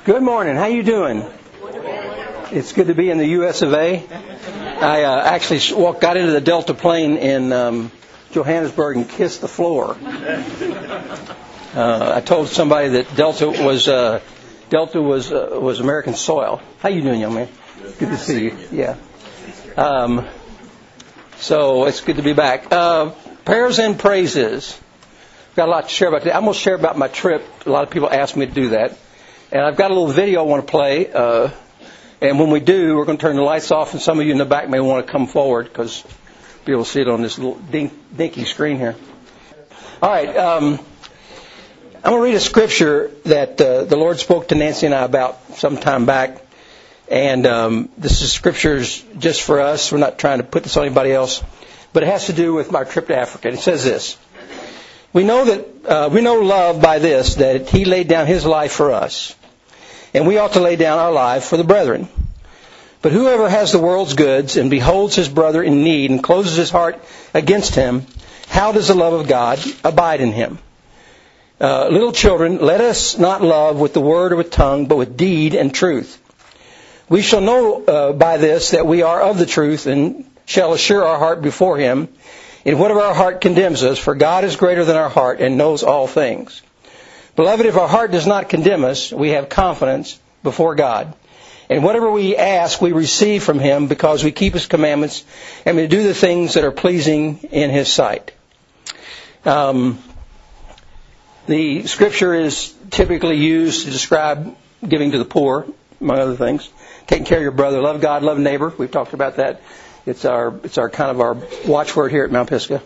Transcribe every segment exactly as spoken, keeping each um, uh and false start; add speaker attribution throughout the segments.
Speaker 1: Good morning. How you doing? It's good to be in the U S of A. I uh, actually walked, got into the Delta plane in um, Johannesburg and kissed the floor. Uh, I told somebody that Delta was uh, Delta was uh, was American soil. How you doing, young man? Good to see you. Yeah. Um, so it's good to be back. Uh, prayers and praises. Got a lot to share about that. I'm going to share about my trip. A lot of people ask me to do that. And I've got a little video I want to play. Uh, and when we do, we're going to turn the lights off. And some of you in the back may want to come forward because you'll be able to see it on this little dink, dinky screen here. All right. Um, I'm going to read a scripture that uh, the Lord spoke to Nancy and I about some time back. And um, this is scriptures just for us. We're not trying to put this on anybody else. But it has to do with my trip to Africa. And it says this. We know that uh, we know love by this, that He laid down His life for us. And we ought to lay down our life for the brethren. But whoever has the world's goods and beholds his brother in need and closes his heart against him, how does the love of God abide in him? Uh, little children, let us not love with the word or with tongue, but with deed and truth. We shall know uh, by this that we are of the truth and shall assure our heart before Him in whatever our heart condemns us, for God is greater than our heart and knows all things. Beloved, if our heart does not condemn us, we have confidence before God. And whatever we ask, we receive from Him because we keep His commandments and we do the things that are pleasing in His sight. Um, the scripture is typically used to describe giving to the poor, among other things. Taking care of your brother. Love God, love neighbor. We've talked about that. It's our it's our kind of our watchword here at Mount Pisgah.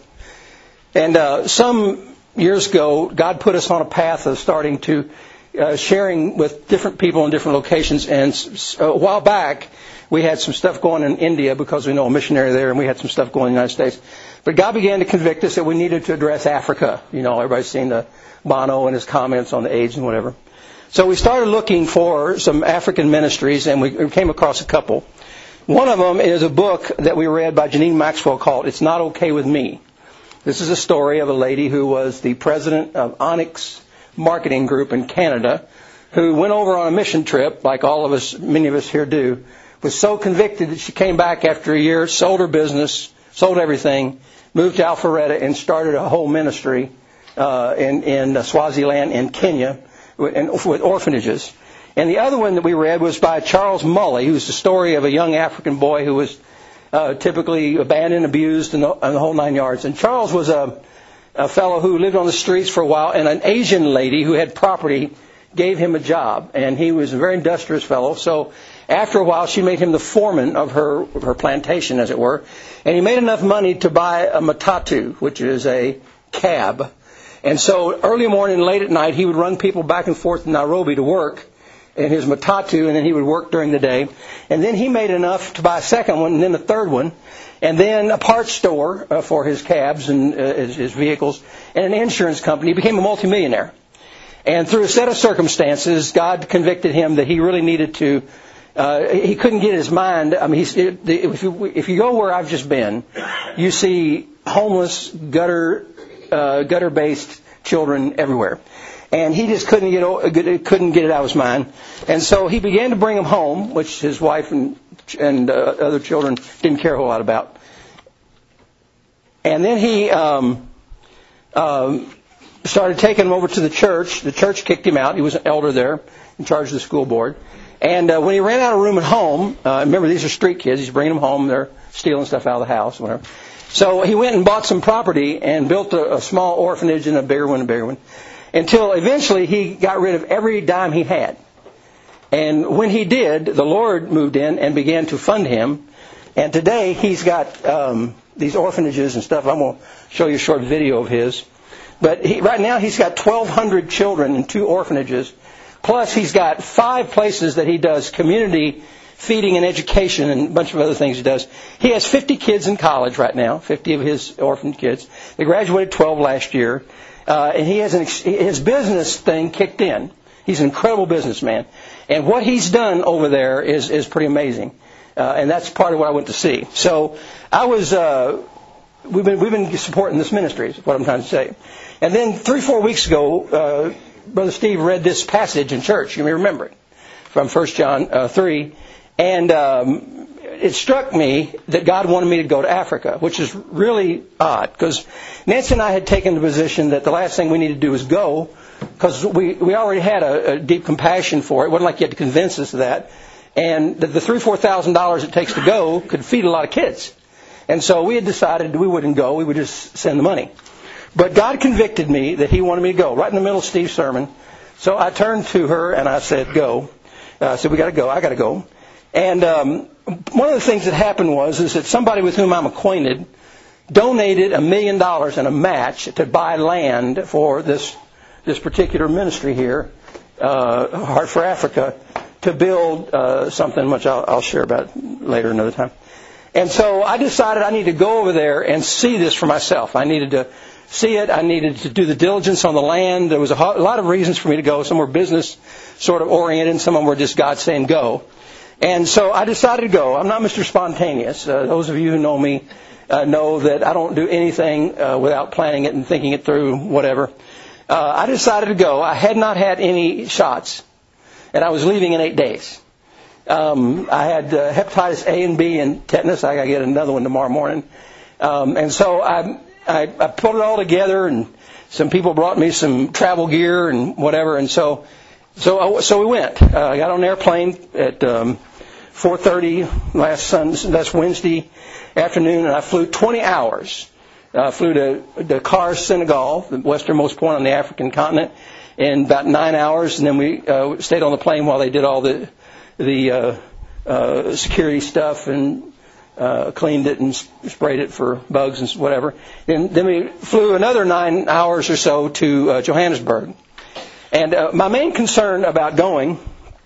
Speaker 1: And uh, some years ago, God put us on a path of starting to uh, sharing with different people in different locations. And a while back, we had some stuff going in India because we know a missionary there, and we had some stuff going in the United States. But God began to convict us that we needed to address Africa. You know, everybody's seen the Bono and his comments on the AIDS and whatever. So we started looking for some African ministries, and we came across a couple. One of them is a book that we read by Janine Maxwell called It's Not Okay With Me. This is a story of a lady who was the president of Onyx Marketing Group in Canada, who went over on a mission trip, like all of us, many of us here do, was so convicted that she came back after a year, sold her business, sold everything, moved to Alpharetta, and started a whole ministry uh, in, in Swaziland and Kenya with, and, with orphanages. And the other one that we read was by Charles Mully, who's the story of a young African boy who was uh, typically abandoned, abused, and the, and the whole nine yards. And Charles was a, a fellow who lived on the streets for a while, and an Asian lady who had property gave him a job. And he was a very industrious fellow. So after a while, she made him the foreman of her, her plantation, as it were. And he made enough money to buy a matatu, which is a cab. And so early morning, late at night, he would run people back and forth to Nairobi to work in his matatu, and then he would work during the day. And then he made enough to buy a second one, and then a third one, and then a parts store uh, for his cabs and uh, his, his vehicles, and an insurance company. He became a multimillionaire. And through a set of circumstances, God convicted him that he really needed to, uh, he couldn't get his mind. I mean, he's, if you, if you go where I've just been, you see homeless, gutter, uh, gutter-based children everywhere. And he just couldn't get couldn't get it out of his mind. And so he began to bring them home, which his wife and and uh, other children didn't care a whole lot about. And then he um, um, started taking them over to the church. The church kicked him out. He was an elder there, in charge of the school board. And uh, when he ran out of room at home, uh, remember these are street kids. He's bringing them home. They're stealing stuff out of the house, whatever. So he went and bought some property and built a, a small orphanage and a bigger one, a bigger one. Until eventually he got rid of every dime he had. And when he did, the Lord moved in and began to fund him. And today he's got um, these orphanages and stuff. I'm going to show you a short video of his. But he, right now he's got twelve hundred children in two orphanages. Plus he's got five places that he does community feeding and education and a bunch of other things he does. He has fifty kids in college right now, fifty of his orphan kids. They graduated twelve last year. Uh, and he has an, his business thing kicked in. He's an incredible businessman. And what he's done over there is, is pretty amazing. Uh, and that's part of what I went to see. So I was, uh, we've been, we've been supporting this ministry, is what I'm trying to say. And then three, four weeks ago, uh, Brother Steve read this passage in church. You may remember it. from First John uh, three, and um, it struck me that God wanted me to go to Africa, which is really odd, because Nancy and I had taken the position that the last thing we needed to do was go, because we, we already had a, a deep compassion for it. It wasn't like you had to convince us of that. And the, the three, four thousand dollars it takes to go could feed a lot of kids. And so we had decided we wouldn't go. We would just send the money. But God convicted me that He wanted me to go, right in the middle of Steve's sermon. So I turned to her and I said, go. Uh, I said, we got to go. I got to go. And um, one of the things that happened was is that somebody with whom I'm acquainted donated a million dollars in a match to buy land for this this particular ministry here, uh, Heart for Africa, to build uh, something which I'll, I'll share about later another time. And so I decided I needed to go over there and see this for myself. I needed to see it. I needed to do the diligence on the land. There was a, ho- a lot of reasons for me to go. Some were business sort of oriented, and some of them were just God saying go. And so I decided to go. I'm not Mister Spontaneous. Uh, those of you who know me uh, know that I don't do anything uh, without planning it and thinking it through, whatever. Uh, I decided to go. I had not had any shots, and I was leaving in eight days. Um, I had uh, hepatitis A and B and tetanus. I got to get another one tomorrow morning. Um, and so I, I, I put it all together, and some people brought me some travel gear and whatever. And so, so, so we went. Uh, I got on an airplane at um, four thirty last Sunday, that's Wednesday afternoon, and I flew twenty hours. I uh, flew to Dakar, Senegal, the westernmost point on the African continent, in about nine hours, and then we uh, stayed on the plane while they did all the the uh, uh, security stuff and uh, cleaned it and sprayed it for bugs and whatever. And then we flew another nine hours or so to uh, Johannesburg. And uh, my main concern about going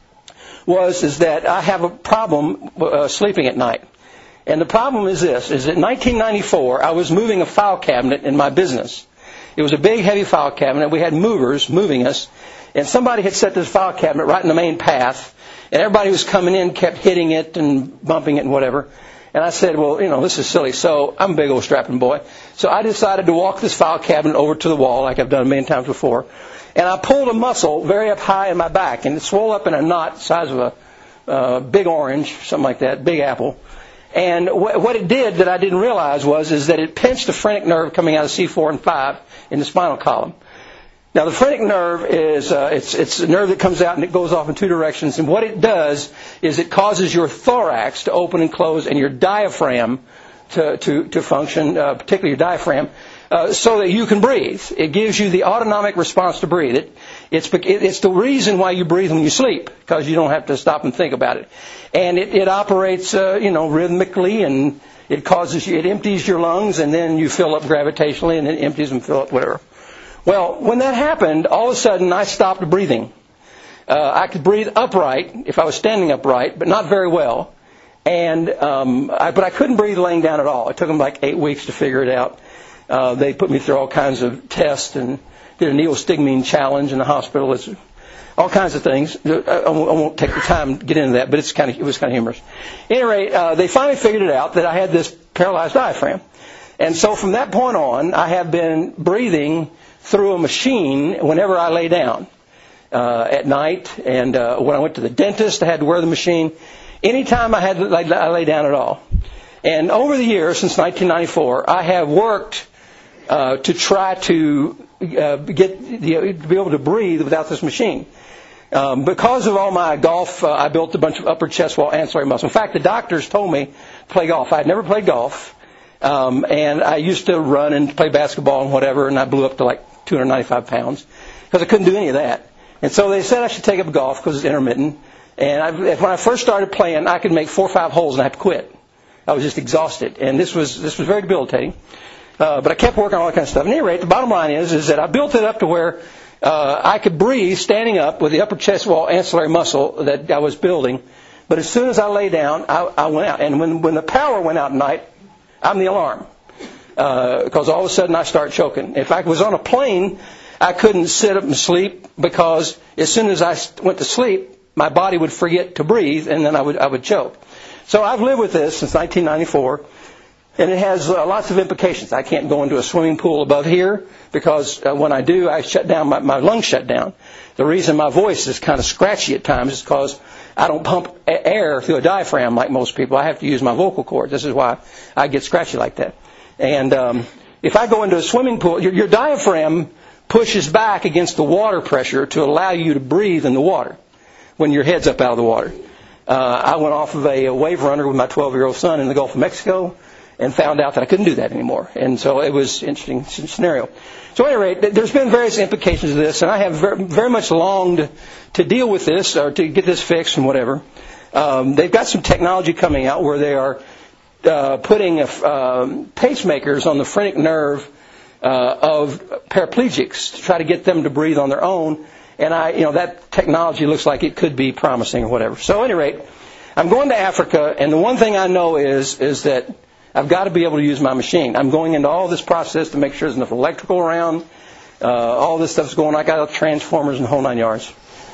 Speaker 1: was is that I have a problem uh, sleeping at night. And the problem is this, is that in nineteen ninety-four, I was moving a file cabinet in my business. It was a big, heavy file cabinet. We had movers moving us. And somebody had set this file cabinet right in the main path. And everybody who was coming in kept hitting it and bumping it and whatever. And I said, well, you know, this is silly. So I'm a big old strapping boy. So I decided to walk this file cabinet over to the wall like I've done many times before. And I pulled a muscle very up high in my back. And it swelled up in a knot the size of a uh, big orange, something like that, big apple. And wh- what it did that I didn't realize was is that it pinched the phrenic nerve coming out of C four and five in the spinal column. Now, the phrenic nerve is uh, it's it's a nerve that comes out and it goes off in two directions. And what it does is it causes your thorax to open and close and your diaphragm to to, to function, uh, particularly your diaphragm, uh, so that you can breathe. It gives you the autonomic response to breathe. It, it's it's the reason why you breathe when you sleep, because you don't have to stop and think about it. And it, it operates, uh, you know, rhythmically, and it causes you, it empties your lungs, and then you fill up gravitationally, and it empties and fill up whatever. Well, when that happened, all of a sudden I stopped breathing. Uh, I could breathe upright if I was standing upright, but not very well. And um, I, but I couldn't breathe laying down at all. It took them like eight weeks to figure it out. Uh, they put me through all kinds of tests and did a neostigmine challenge in the hospital. It's all kinds of things. I, I won't take the time to get into that, but it's kind of it was kind of humorous. At any rate, uh, they finally figured it out that I had this paralyzed diaphragm. And so from that point on, I have been breathing through a machine whenever I lay down uh, at night. And uh, when I went to the dentist, I had to wear the machine. Anytime I had to lay, I lay down at all. And over the years, since nineteen ninety-four, I have worked uh, to try to uh, get the, to be able to breathe without this machine. Um, because of all my golf, uh, I built a bunch of upper chest wall ancillary muscle. In fact, the doctors told me to play golf. I had never played golf. Um, and I used to run and play basketball and whatever, and I blew up to like two hundred ninety-five pounds because I couldn't do any of that. And so they said I should take up golf because it's intermittent. And I, when I first started playing, I could make four or five holes and I had to quit. I was just exhausted, and this was this was very debilitating. Uh, but I kept working on all that kind of stuff. At any rate, the bottom line is is that I built it up to where uh, I could breathe standing up with the upper chest wall ancillary muscle that I was building. But as soon as I lay down, I, I went out. And when when the power went out at night, I'm the alarm, because uh, all of a sudden I start choking. If I was on a plane, I couldn't sit up and sleep because as soon as I went to sleep, my body would forget to breathe, and then I would I would choke. So I've lived with this since nineteen ninety-four, and it has uh, lots of implications. I can't go into a swimming pool above here because uh, when I do, I shut down, my, my lungs shut down. The reason my voice is kind of scratchy at times is because I don't pump air through a diaphragm like most people. I have to use my vocal cords. This is why I get scratchy like that. And um, if I go into a swimming pool, your, your diaphragm pushes back against the water pressure to allow you to breathe in the water when your head's up out of the water. Uh, I went off of a, a wave runner with my twelve-year-old son in the Gulf of Mexico and found out that I couldn't do that anymore. And so it was an interesting scenario. So at any rate, there's been various implications of this, and I have very, very much longed to deal with this or to get this fixed and whatever. Um, they've got some technology coming out where they are uh, putting a, um, pacemakers on the phrenic nerve uh, of paraplegics to try to get them to breathe on their own. And I, you know, that technology looks like it could be promising or whatever. So at any rate, I'm going to Africa, and the one thing I know is is that I've got to be able to use my machine. I'm going into all this process to make sure there's enough electrical around. Uh, all this stuff's going on. I got transformers and the whole nine yards.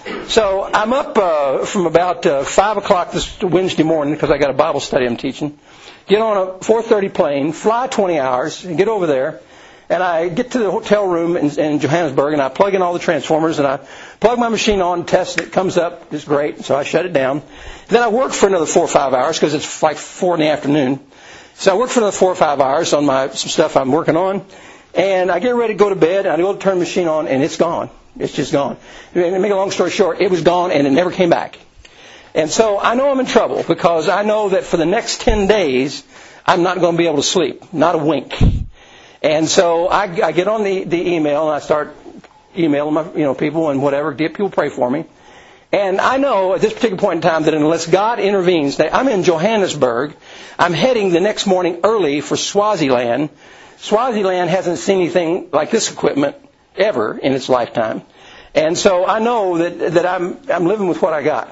Speaker 1: So I'm up uh, from about uh, five o'clock this Wednesday morning because I got a Bible study I'm teaching. Get on a four thirty plane, fly twenty hours, and get over there. And I get to the hotel room in, in Johannesburg, and I plug in all the transformers, and I plug my machine on, test it, it comes up, it's great, so I shut it down. Then I work for another four or five hours because it's like four in the afternoon. So I work for another four or five hours on my some stuff I'm working on, and I get ready to go to bed, and I go to turn the machine on, and it's gone. It's just gone. To make a long story short, it was gone, and it never came back. And so I know I'm in trouble because I know that for the next ten days, I'm not going to be able to sleep, not a wink. And so I, I get on the, the email, and I start emailing my you know people and whatever, get people pray for me. And I know at this particular point in time that unless God intervenes, that I'm in Johannesburg. I'm heading the next morning early for Swaziland. Swaziland hasn't seen anything like this equipment ever in its lifetime. And so I know that, that I'm, I'm living with what I got.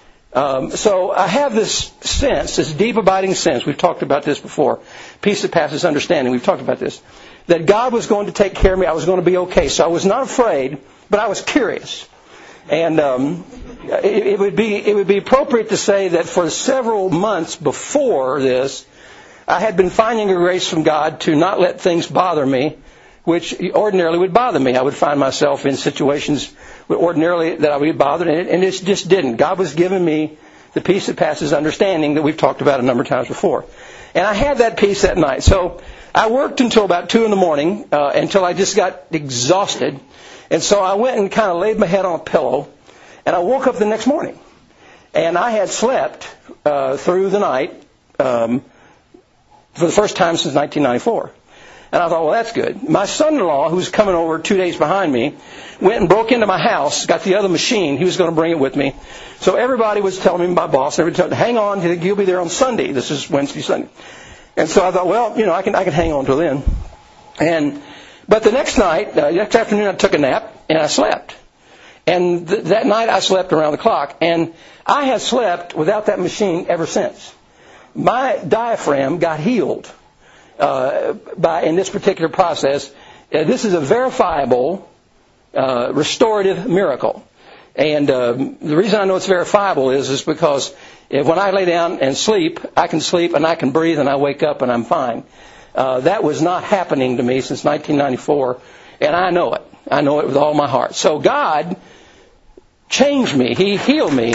Speaker 1: Um, so I have this sense, this deep abiding sense, we've talked about this before, peace that passes understanding, we've talked about this, that God was going to take care of me, I was going to be okay. So I was not afraid, but I was curious. And um, it, it would be it would be appropriate to say that for several months before this, I had been finding a grace from God to not let things bother me, which ordinarily would bother me. I would find myself in situations ordinarily that I would be bothered, and it, and it just didn't. God was giving me the peace that passes understanding that we've talked about a number of times before. And I had that peace that night. So I worked until about two in the morning, uh, until I just got exhausted. And so I went and kind of laid my head on a pillow, and I woke up the next morning. And I had slept uh, through the night um, for the first time since nineteen ninety-four. And I thought, well, that's good. My son-in-law, who was coming over two days behind me, went and broke into my house, got the other machine. He was going to bring it with me. So everybody was telling me, my boss, everybody told me, hang on, you'll be there on Sunday. This is Wednesday, Sunday. And so I thought, well, you know, I can I can hang on till then. And but the next night, uh, next afternoon, I took a nap and I slept. And th- that night I slept around the clock. And I have slept without that machine ever since. My diaphragm got healed uh, by in this particular process. Uh, this is a verifiable uh, restorative miracle. And uh, the reason I know it's verifiable is, is because if, when I lay down and sleep, I can sleep and I can breathe and I wake up and I'm fine. Uh, that was not happening to me since nineteen ninety-four, and I know it. I know it with all my heart. So God changed me. He healed me.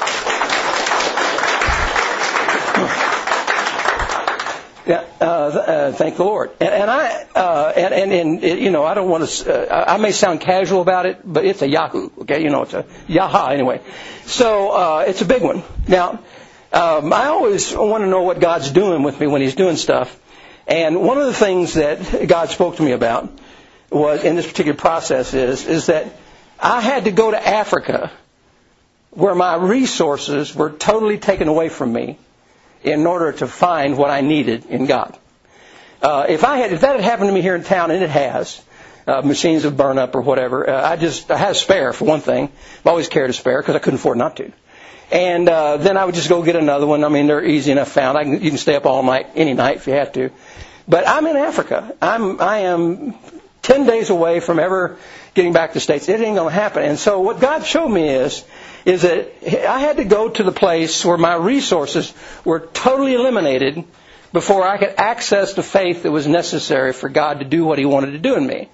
Speaker 1: Yeah, uh, uh, thank the Lord. And, and I, uh, and, and, and it, you know, I don't want to. Uh, I may sound casual about it, but it's a Yahoo. Okay, you know, it's a Yaha anyway. So uh, it's a big one. Now, um, I always want to know what God's doing with me when He's doing stuff. And one of the things that God spoke to me about was in this particular process is is that I had to go to Africa, where my resources were totally taken away from me, in order to find what I needed in God. Uh, if I had, if that had happened to me here in town, and it has, uh, machines have burned up or whatever, uh, I just I had a spare for one thing. I've always carried a spare because I couldn't afford not to. And uh, then I would just go get another one. I mean, they're easy enough found. I can, you can stay up all night, any night if you have to. But I'm in Africa. I'm I am ten days away from ever getting back to the States. It ain't going to happen. And so what God showed me is is that I had to go to the place where my resources were totally eliminated before I could access the faith that was necessary for God to do what He wanted to do in me.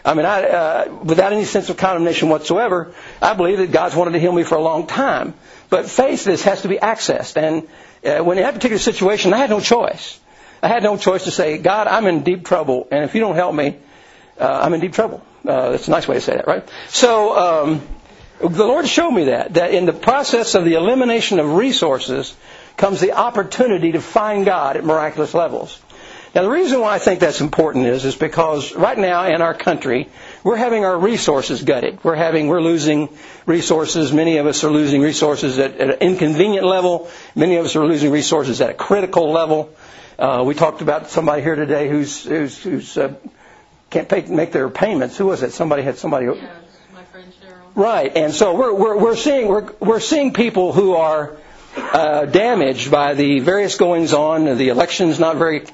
Speaker 1: I mean, I, uh, without any sense of condemnation whatsoever, I believe that God's wanted to heal me for a long time. But faith this has to be accessed. And uh, when in that particular situation, I had no choice. I had no choice to say, God, I'm in deep trouble, and if you don't help me, uh, I'm in deep trouble. Uh, that's a nice way to say that, right? So um, the Lord showed me that, that in the process of the elimination of resources comes the opportunity to find God at miraculous levels. Now, the reason why I think that's important is, is because right now in our country, we're having our resources gutted. We're having, we're losing resources. Many of us are losing resources at, at an inconvenient level. Many of us are losing resources at a critical level. Uh, we talked about somebody here today who's, who's, who's uh, can't pay, make their payments. Who was it? Somebody had somebody.
Speaker 2: Yeah, my friend Cheryl.
Speaker 1: Right, and so we're we're we're seeing we're we're seeing people who are uh, damaged by the various goings on. The election's not very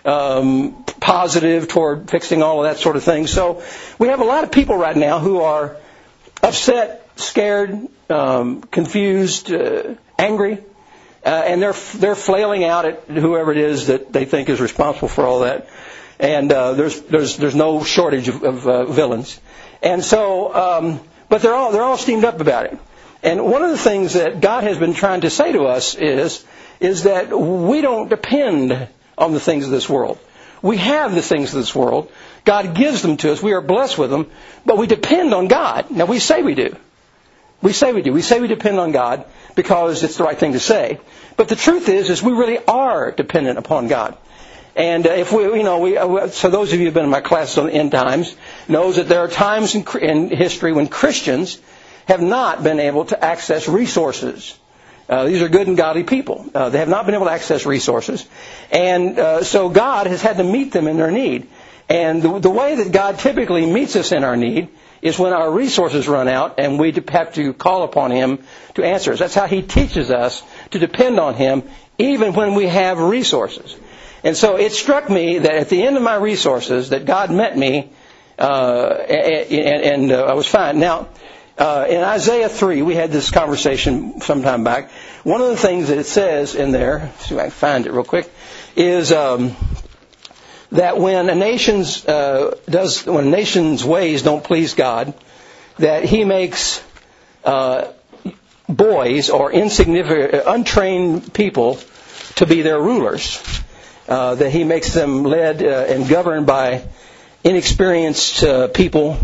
Speaker 1: Um, positive toward fixing all of that sort of thing. So we have a lot of people right now who are upset, scared, um, confused, uh, angry, uh, and they're they're flailing out at whoever it is that they think is responsible for all that. And uh, there's there's there's no shortage of, of uh, villains. And so, um, but they're all they're all steamed up about it. And one of the things that God has been trying to say to us is is that we don't depend on the things of this world. We have the things of this world. God gives them to us. We are blessed with them. But we depend on God. Now, we say we do. We say we do. We say we depend on God because it's the right thing to say. But the truth is, is we really are dependent upon God. And uh, if we, you know, we, uh, so those of you who have been in my classes on the end times knows that there are times in, in history when Christians have not been able to access resources. Uh, these are good and godly people. Uh, they have not been able to access resources. And uh, so God has had to meet them in their need. And the, the way that God typically meets us in our need is when our resources run out and we have to call upon Him to answer us. That's how He teaches us to depend on Him even when we have resources. And so it struck me that at the end of my resources that God met me uh, and, and uh, I was fine. Now, Uh, in Isaiah three, we had this conversation some time back. One of the things that it says in there, let's see if I can find it real quick, is um, that when a nation's uh, does when a nation's ways don't please God, that He makes uh, boys or insignificant, untrained people to be their rulers. Uh, that He makes them led uh, and governed by inexperienced uh, people.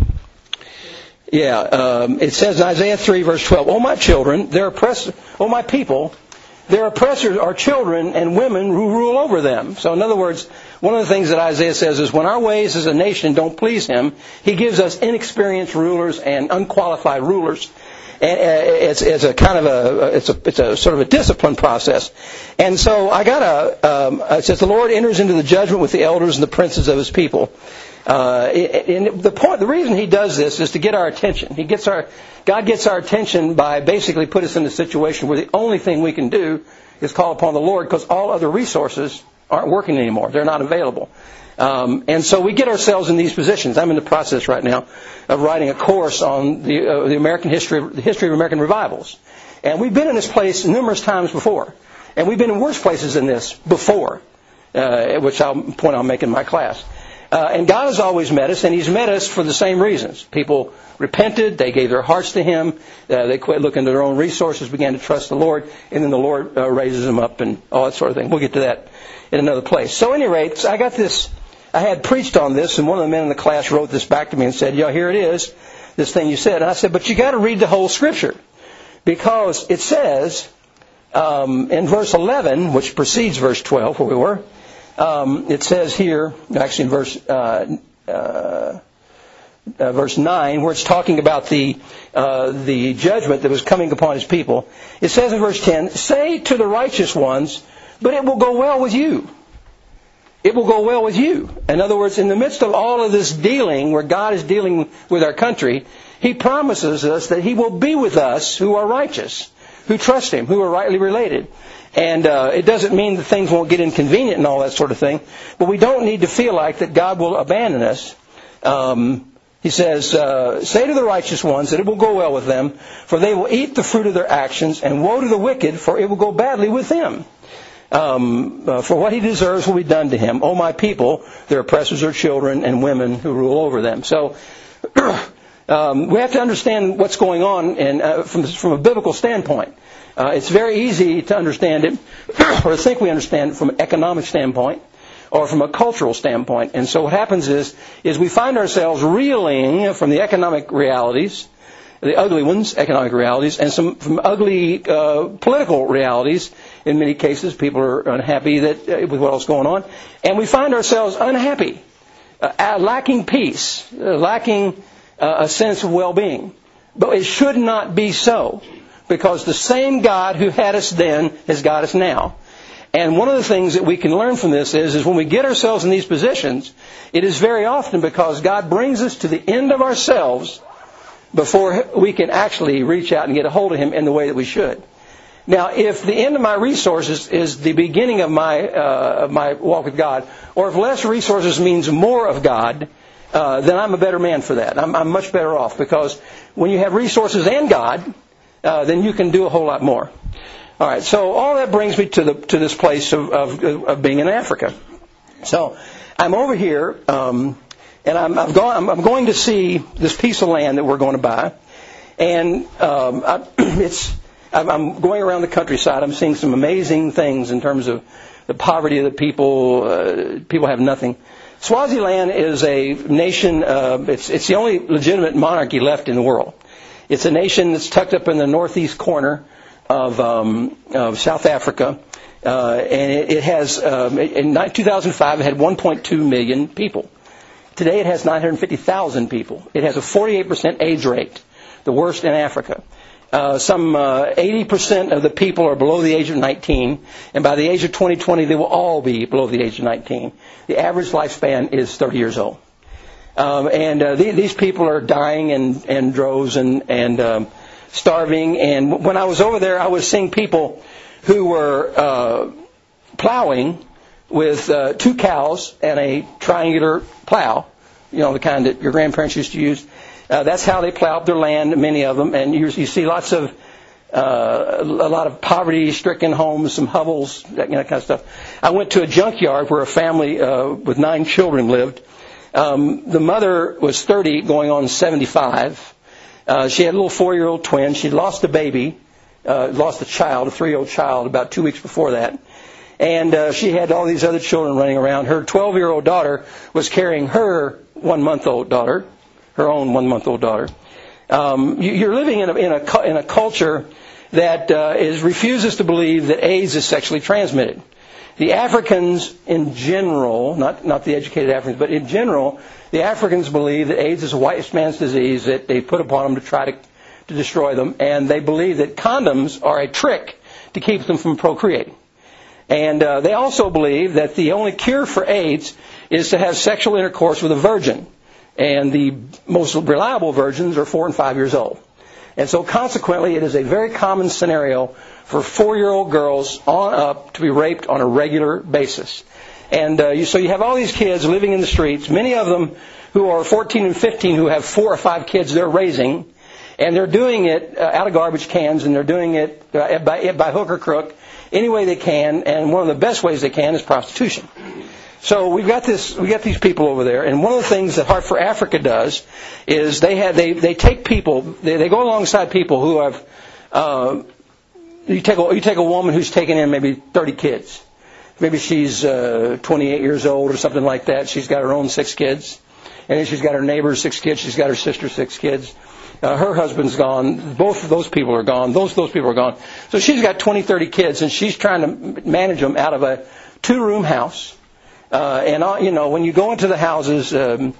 Speaker 1: Yeah, um, it says in Isaiah three, verse twelve, "O my children, their oppressors, O my people, their oppressors are children and women who rule over them." So in other words, one of the things that Isaiah says is when our ways as a nation don't please Him, He gives us inexperienced rulers and unqualified rulers. And it's, it's a kind of a it's a it's a sort of a discipline process. And so I got a um, it says the Lord enters into the judgment with the elders and the princes of His people. Uh, and the point, the reason He does this is to get our attention. He gets our, God gets our attention by basically put us in a situation where the only thing we can do is call upon the Lord because all other resources aren't working anymore. They're not available. Um, and so we get ourselves in these positions. I'm in the process right now of writing a course on the, uh, the American history, the history of American revivals. And we've been in this place numerous times before. And we've been in worse places than this before, uh, which I'll point I'll make in my class. Uh, and God has always met us, and He's met us for the same reasons. People repented, they gave their hearts to Him, uh, they quit looking to their own resources, began to trust the Lord, and then the Lord uh, raises them up and all that sort of thing. We'll get to that in another place. So at any rate, I got this, I had preached on this, and one of the men in the class wrote this back to me and said, "Yeah, here it is, this thing you said." And I said, "But you got to read the whole Scripture, because it says um, in verse eleven, which precedes verse twelve, where we were, Um, it says here, actually in verse uh, uh, uh, verse nine, where it's talking about the uh, the judgment that was coming upon His people. It says in verse ten, "Say to the righteous ones, but it will go well with you." It will go well with you. In other words, in the midst of all of this dealing, where God is dealing with our country, He promises us that He will be with us who are righteous, who trust Him, who are rightly related. And uh, it doesn't mean that things won't get inconvenient and all that sort of thing. But we don't need to feel like that God will abandon us. Um, he says, uh, "Say to the righteous ones that it will go well with them, for they will eat the fruit of their actions, and woe to the wicked, for it will go badly with him. Um, uh, for what he deserves will be done to him. O my people, their oppressors are children and women who rule over them." So um, we have to understand what's going on and, uh, from, from a biblical standpoint. Uh, it's very easy to understand it, or to think we understand it from an economic standpoint, or from a cultural standpoint. And so what happens is, is we find ourselves reeling from the economic realities, the ugly ones, economic realities, and some from ugly uh, political realities. In many cases, people are unhappy that uh, with what's going on, and we find ourselves unhappy, uh, lacking peace, uh, lacking uh, a sense of well-being. But it should not be so, because the same God who had us then has got us now. And one of the things that we can learn from this is, is when we get ourselves in these positions, it is very often because God brings us to the end of ourselves before we can actually reach out and get a hold of Him in the way that we should. Now, if the end of my resources is the beginning of my uh, of my walk with God, or if less resources means more of God, uh, then I'm a better man for that. I'm, I'm much better off, because when you have resources and God, uh, then you can do a whole lot more. All right, so all that brings me to the to this place of of, of being in Africa. So I'm over here. Um, And I'm, I'm, going, I'm, I'm going to see this piece of land that we're going to buy. And um, I, it's, I'm, I'm going around the countryside. I'm seeing some amazing things in terms of the poverty of the people. Uh, people have nothing. Swaziland is a nation, uh, it's, it's the only legitimate monarchy left in the world. It's a nation that's tucked up in the northeast corner of, um, of South Africa. Uh, and it, it has, um, in two thousand five, it had one point two million people. Today it has nine hundred fifty thousand people. It has a forty-eight percent AIDS rate, the worst in Africa. Uh, some uh, eighty percent of the people are below the age of nineteen, and by the age of twenty twenty they will all be below the age of nineteen. The average lifespan is thirty years old. Um, and uh, the, these people are dying in, in droves and, and um, starving. And when I was over there, I was seeing people who were uh, plowing with uh, two cows and a triangular plow, you know, the kind that your grandparents used to use. Uh, that's how they plowed their land, many of them. And you, you see lots of, uh, a lot of poverty-stricken homes, some hovels, that, you know, kind of stuff. I went to a junkyard where a family uh, with nine children lived. Um, the mother was thirty, going on seventy-five. Uh, she had a little four-year-old twin. She'd lost a baby, uh, lost a child, a three-year-old child, about two weeks before that. And uh, she had all these other children running around. Her twelve-year-old daughter was carrying her one-month-old daughter, her own one-month-old daughter. Um, you're living in a, in a, in a culture that uh, is refuses to believe that AIDS is sexually transmitted. The Africans in general, not, not the educated Africans, but in general, the Africans believe that AIDS is a white man's disease that they put upon them to try to, to destroy them. And they believe that condoms are a trick to keep them from procreating. And uh, they also believe that the only cure for AIDS is to have sexual intercourse with a virgin. And the most reliable virgins are four and five years old. And so consequently, it is a very common scenario for four-year-old girls on up to be raped on a regular basis. And uh, you, so you have all these kids living in the streets, many of them who are fourteen and fifteen, who have four or five kids they're raising. And they're doing it uh, out of garbage cans, and they're doing it uh, by, by hook or crook, any way they can, and one of the best ways they can is prostitution. So we've got this, we got these people over there, and one of the things that Heart for Africa does is they have they they take people, they, they go alongside people who have, uh, you take a, you take a woman who's taken in maybe thirty kids, maybe she's uh, twenty-eight years old or something like that. She's got her own six kids, and then she's got her neighbor's six kids. She's got her sister's six kids. Uh, her husband's gone. Both of those people are gone. Those those people are gone. So she's got twenty, thirty kids, and she's trying to manage them out of a two-room house. Uh, and uh, you know, when you go into the houses, um,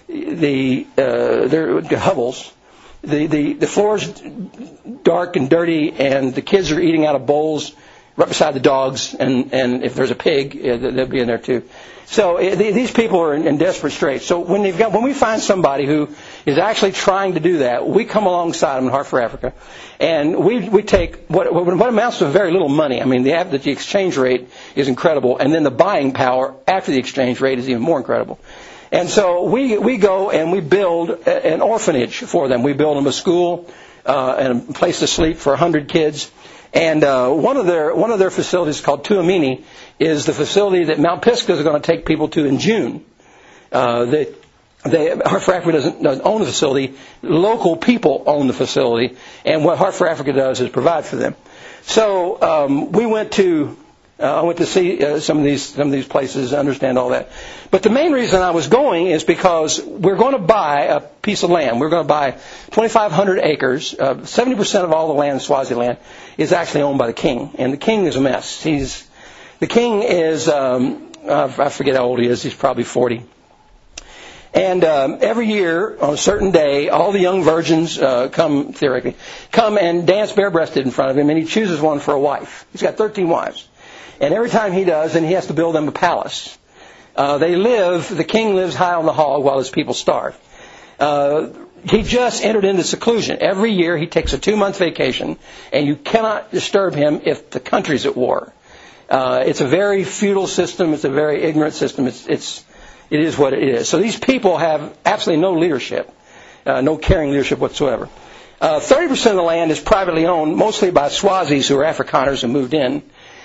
Speaker 1: the uh, they're the hovels. The, the the floor's dark and dirty, and the kids are eating out of bowls right beside the dogs. And, and if there's a pig, uh, they'll be in there too. So uh, these people are in, in desperate straits. So when they've got, when we find somebody who is actually trying to do that, we come alongside them in Heart for Africa, and we we take what what amounts to very little money. I mean, the the exchange rate is incredible, and then the buying power after the exchange rate is even more incredible. And so we we go and we build an orphanage for them. We build them a school uh, and a place to sleep for a hundred kids. And uh, one of their one of their facilities, called Tuamini, is the facility that Mount Pisgah is going to take people to in June. Uh, the they, Heart for Africa doesn't, doesn't own the facility. Local people own the facility, and what Heart for Africa does is provide for them. So um, we went to, uh, I went to see uh, some of these some of these places, understand all that. But the main reason I was going is because we're going to buy a piece of land. We're going to buy twenty-five hundred acres. Uh, seventy percent of all the land in Swaziland is actually owned by the king, and the king is a mess. He's the king is um, I forget how old he is. He's probably forty. And um, every year, on a certain day, all the young virgins uh, come, theoretically, come and dance bare-breasted in front of him, and he chooses one for a wife. He's got thirteen wives. And every time he does, then he has to build them a palace. Uh, they live, the king lives high on the hog while his people starve. Uh, he just entered into seclusion. Every year he takes a two-month vacation, and you cannot disturb him if the country's at war. Uh, it's a very feudal system. It's a very ignorant system. It's, it's It is what it is. So these people have absolutely no leadership, uh, no caring leadership whatsoever. Uh, thirty percent of the land is privately owned, mostly by Swazis who are Afrikaners who moved in.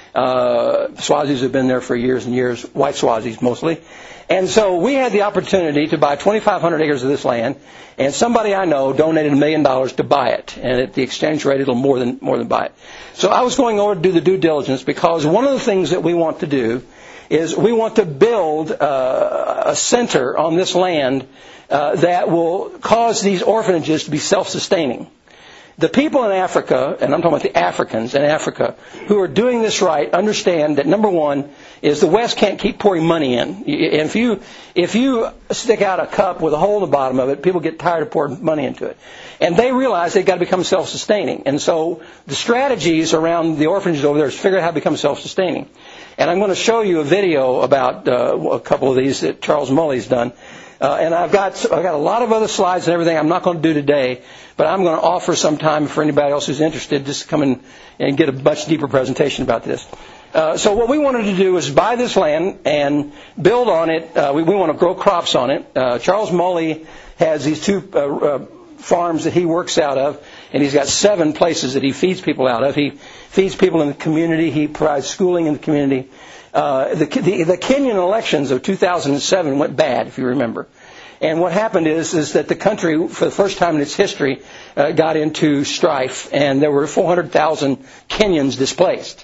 Speaker 1: Uh, Swazis have been there for years and years, white Swazis mostly. And so we had the opportunity to buy twenty-five hundred acres of this land, and somebody I know donated a million dollars to buy it. And at the exchange rate, it'll more than more than buy it. So I was going over to do the due diligence because one of the things that we want to do is we want to build uh, a center on this land uh, that will cause these orphanages to be self-sustaining. The people in Africa, and I'm talking about the Africans in Africa, who are doing this right, understand that number one is the West can't keep pouring money in. And if you if you stick out a cup with a hole in the bottom of it, people get tired of pouring money into it. And they realize they've got to become self-sustaining. And so the strategies around the orphanages over there is figure out how to become self-sustaining. And I'm going to show you a video about uh, a couple of these that Charles Mully's done. Uh, and I've got I've got a lot of other slides and everything I'm not going to do today, but I'm going to offer some time for anybody else who's interested just to come in and get a much deeper presentation about this. Uh, so what we wanted to do is buy this land and build on it. Uh, we, we want to grow crops on it. Uh, Charles Mully has these two uh, uh, farms that he works out of, and he's got seven places that he feeds people out of. He feeds people in the community. He provides schooling in the community. Uh, the, the, the Kenyan elections of two thousand seven went bad, if you remember. And what happened is, is that the country, for the first time in its history, uh, got into strife, and there were four hundred thousand Kenyans displaced.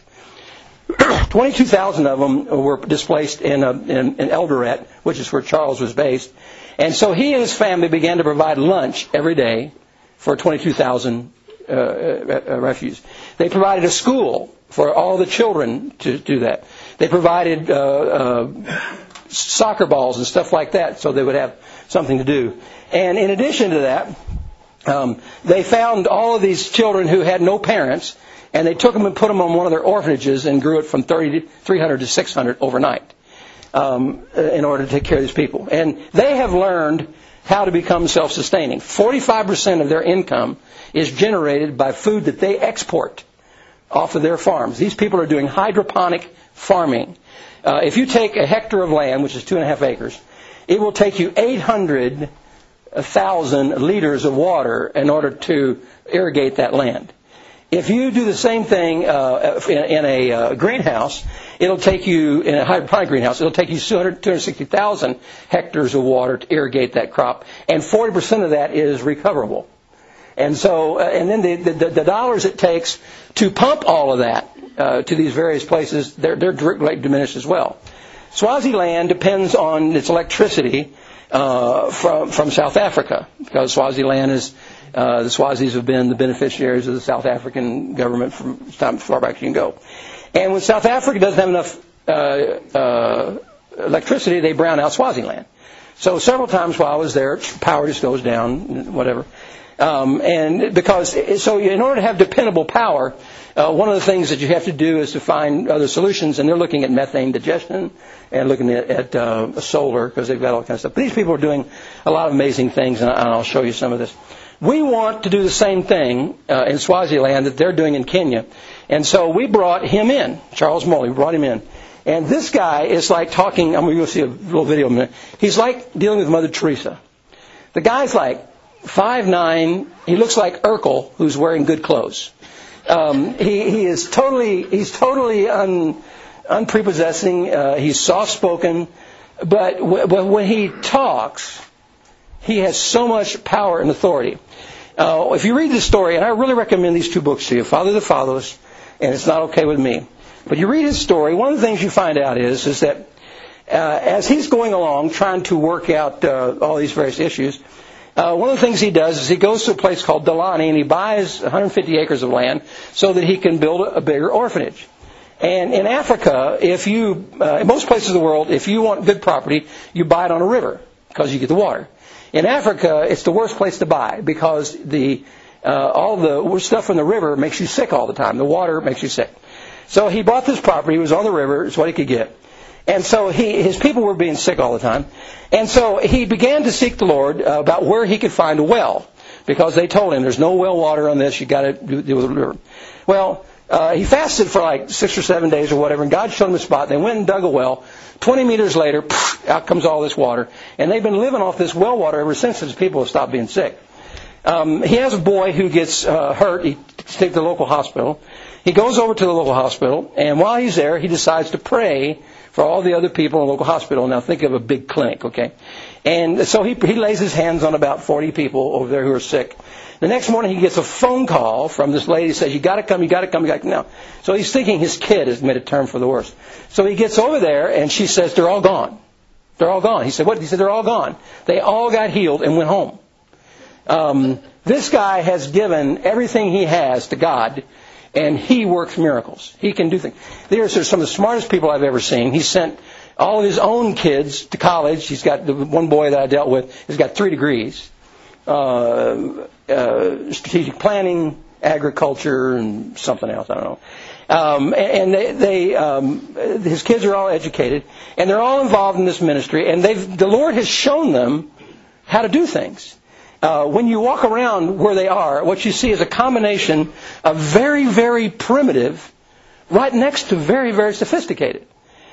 Speaker 1: twenty-two thousand of them were displaced in, uh, in, in Eldoret, which is where Charles was based. And so he and his family began to provide lunch every day for twenty-two thousand uh, uh, refugees. They provided a school for all the children to do that. They provided uh, uh, soccer balls and stuff like that so they would have something to do. And in addition to that, um, they found all of these children who had no parents, and they took them and put them on one of their orphanages and grew it from thirty to three hundred to six hundred overnight um, in order to take care of these people. And they have learned how to become self-sustaining. forty-five percent of their income is generated by food that they export off of their farms. These people are doing hydroponic farming. Uh, if you take a hectare of land, which is two and a half acres, it will take you eight hundred thousand liters of water in order to irrigate that land. If you do the same thing uh, in, in a uh, greenhouse, it'll take you, in a hydroponic greenhouse, it'll take you two hundred sixty thousand hectares of water to irrigate that crop, and forty percent of that is recoverable. And so, uh, and then the, the, the dollars it takes to pump all of that uh, to these various places, they're, they're directly diminished as well. Swaziland depends on its electricity uh, from from South Africa, because Swaziland is uh, the Swazis have been the beneficiaries of the South African government from time as far back as you can go. And when South Africa doesn't have enough uh, uh, electricity, they brown out Swaziland. So several times while I was there, power just goes down, whatever. Um, and because so in order to have dependable power, uh, one of the things that you have to do is to find other solutions, and they're looking at methane digestion and looking at, at uh, solar, because they've got all kinds of stuff. But these people are doing a lot of amazing things, and I'll show you some of this. We want to do the same thing uh, in Swaziland that they're doing in Kenya, and so we brought him in, Charles Mully. We brought him in, and this guy is like talking. I'm going to see a little video in a minute. He's like dealing with Mother Teresa. The guy's like five nine. He looks like Urkel, who's wearing good clothes. Um, he, he is totally, he's totally un, unprepossessing. Uh, he's soft-spoken, but w- when he talks, he has so much power and authority. Uh, if you read this story, and I really recommend these two books to you, Father the Fatherless and It's Not Okay With Me. But you read his story, one of the things you find out is, is that uh, as he's going along trying to work out uh, all these various issues, uh, one of the things he does is he goes to a place called Delani and he buys one hundred fifty acres of land so that he can build a bigger orphanage. And in Africa, if you, uh, in most places of the world, if you want good property, you buy it on a river because you get the water. In Africa, it's the worst place to buy because the uh, all the stuff from the river makes you sick all the time. The water makes you sick. So he bought this property. It was on the river. It's what he could get. And so he, his people were being sick all the time. And so he began to seek the Lord uh, about where he could find a well because they told him there's no well water on this. You got to deal with the river. Well, uh, he fasted for like six or seven days or whatever, and God showed him a spot. They went and dug a well. Twenty meters later, poof, out comes all this water. And they've been living off this well water ever since his people have stopped being sick. Um, he has a boy who gets uh, hurt. He takes him to the local hospital. He goes over to the local hospital, and while he's there, he decides to pray for all the other people in the local hospital. Now think of a big clinic, okay? And so he, he lays his hands on about forty people over there who are sick. The next morning he gets a phone call from this lady who says, you got to come, you got to come, you got to come now. So he's thinking his kid has made a turn for the worse. So he gets over there and she says, they're all gone. They're all gone. He said, what? He said, they're all gone. They all got healed and went home. Um, this guy has given everything he has to God, and he works miracles. He can do things. There's some of the smartest people I've ever seen. He sent all of his own kids to college. He's got the one boy that I dealt with. He's got three degrees. Uh, uh, strategic planning, agriculture, and something else. I don't know. Um, and they, they um, his kids are all educated, and they're all involved in this ministry. And they've the Lord has shown them how to do things. Uh, when you walk around where they are, what you see is a combination of very, very primitive, right next to very, very sophisticated.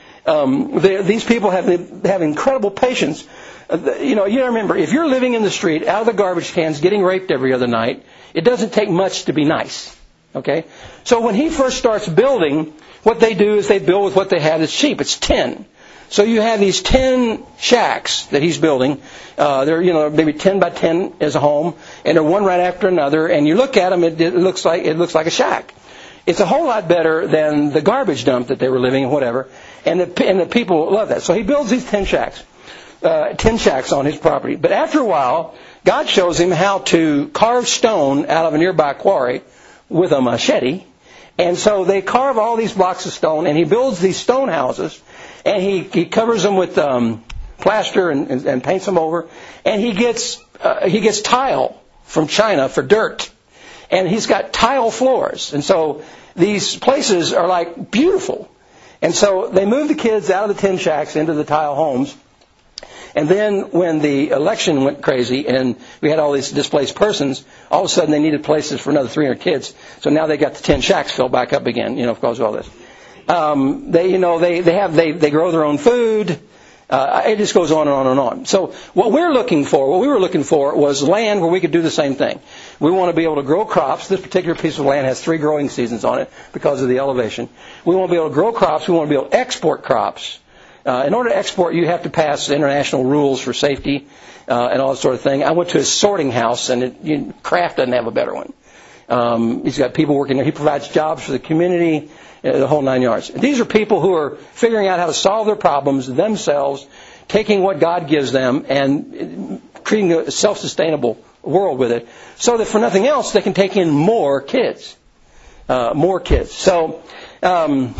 Speaker 1: Um, they, these people have have incredible patience. Uh, you know, you remember, if you're living in the street, out of the garbage cans, getting raped every other night, it doesn't take much to be nice. Okay? So when he first starts building, what they do is they build with what they have. It's cheap. It's tin. So you have these ten shacks that he's building. Uh, they're, you know, maybe ten by ten as a home, and they're one right after another. And you look at them, it, it looks like it looks like a shack. It's a whole lot better than the garbage dump that they were living in, whatever. And the and the people love that. So he builds these ten shacks, uh, ten shacks on his property. But after a while, God shows him how to carve stone out of a nearby quarry with a machete. And so they carve all these blocks of stone, and he builds these stone houses. And he, he covers them with um, plaster and, and, and paints them over. And he gets uh, he gets tile from China for dirt. And he's got tile floors. And so these places are like beautiful. And so they moved the kids out of the tin shacks into the tile homes. And then when the election went crazy and we had all these displaced persons, all of a sudden they needed places for another three hundred kids. So now they got the tin shacks filled back up again, you know, because of all this. Um, they, you know, they, they have, they, they grow their own food. Uh, it just goes on and on and on. So what we're looking for, what we were looking for was land where we could do the same thing. We want to be able to grow crops. This particular piece of land has three growing seasons on it because of the elevation. We want to be able to grow crops. We want to be able to export crops. Uh, in order to export, you have to pass international rules for safety uh, and all that sort of thing. I went to his sorting house, and it, you, Kraft doesn't have a better one. Um, he's got people working there. He provides jobs for the community. The whole nine yards. These are people who are figuring out how to solve their problems themselves, taking what God gives them and creating a self-sustainable world with it, so that for nothing else they can take in more kids, uh, more kids. So um,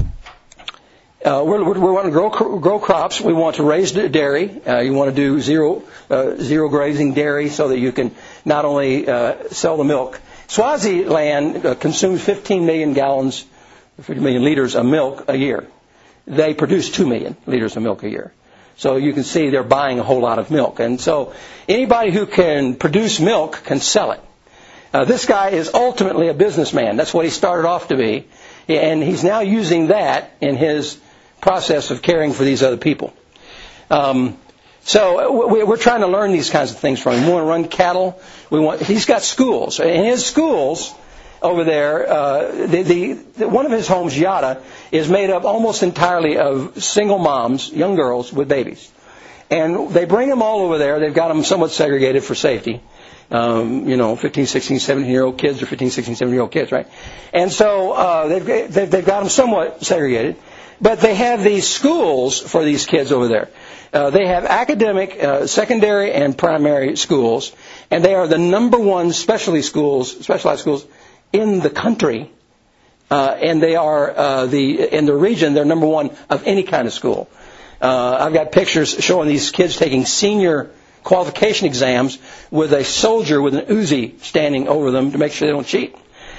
Speaker 1: uh, we're, we want to grow grow crops. We want to raise dairy. Uh, you want to do zero uh, zero grazing dairy so that you can not only uh, sell the milk. Swaziland uh, consumes fifteen million gallons. fifty million liters of milk a year. They produce two million liters of milk a year. So you can see they're buying a whole lot of milk. And so anybody who can produce milk can sell it. Uh, this guy is ultimately a businessman. That's what he started off to be. And he's now using that in his process of caring for these other people. Um, so we're trying to learn these kinds of things from him. We want to run cattle. We want. He's got schools. In his schools over there, uh, the, the, the one of his homes, Yada, is made up almost entirely of single moms, young girls with babies. And they bring them all over there. They've got them somewhat segregated for safety. Um, you know, fifteen, sixteen, seventeen-year-old kids or fifteen, sixteen, seventeen-year-old kids, right? And so uh, they've, they've, they've got them somewhat segregated. But they have these schools for these kids over there. Uh, they have academic, uh, secondary, and primary schools. And they are the number one specialty schools, specialized schools in the country. Uh, and they are, uh, the in the region, they're number one of any kind of school. Uh, I've got pictures showing these kids taking senior qualification exams with a soldier with an Uzi standing over them to make sure they don't cheat.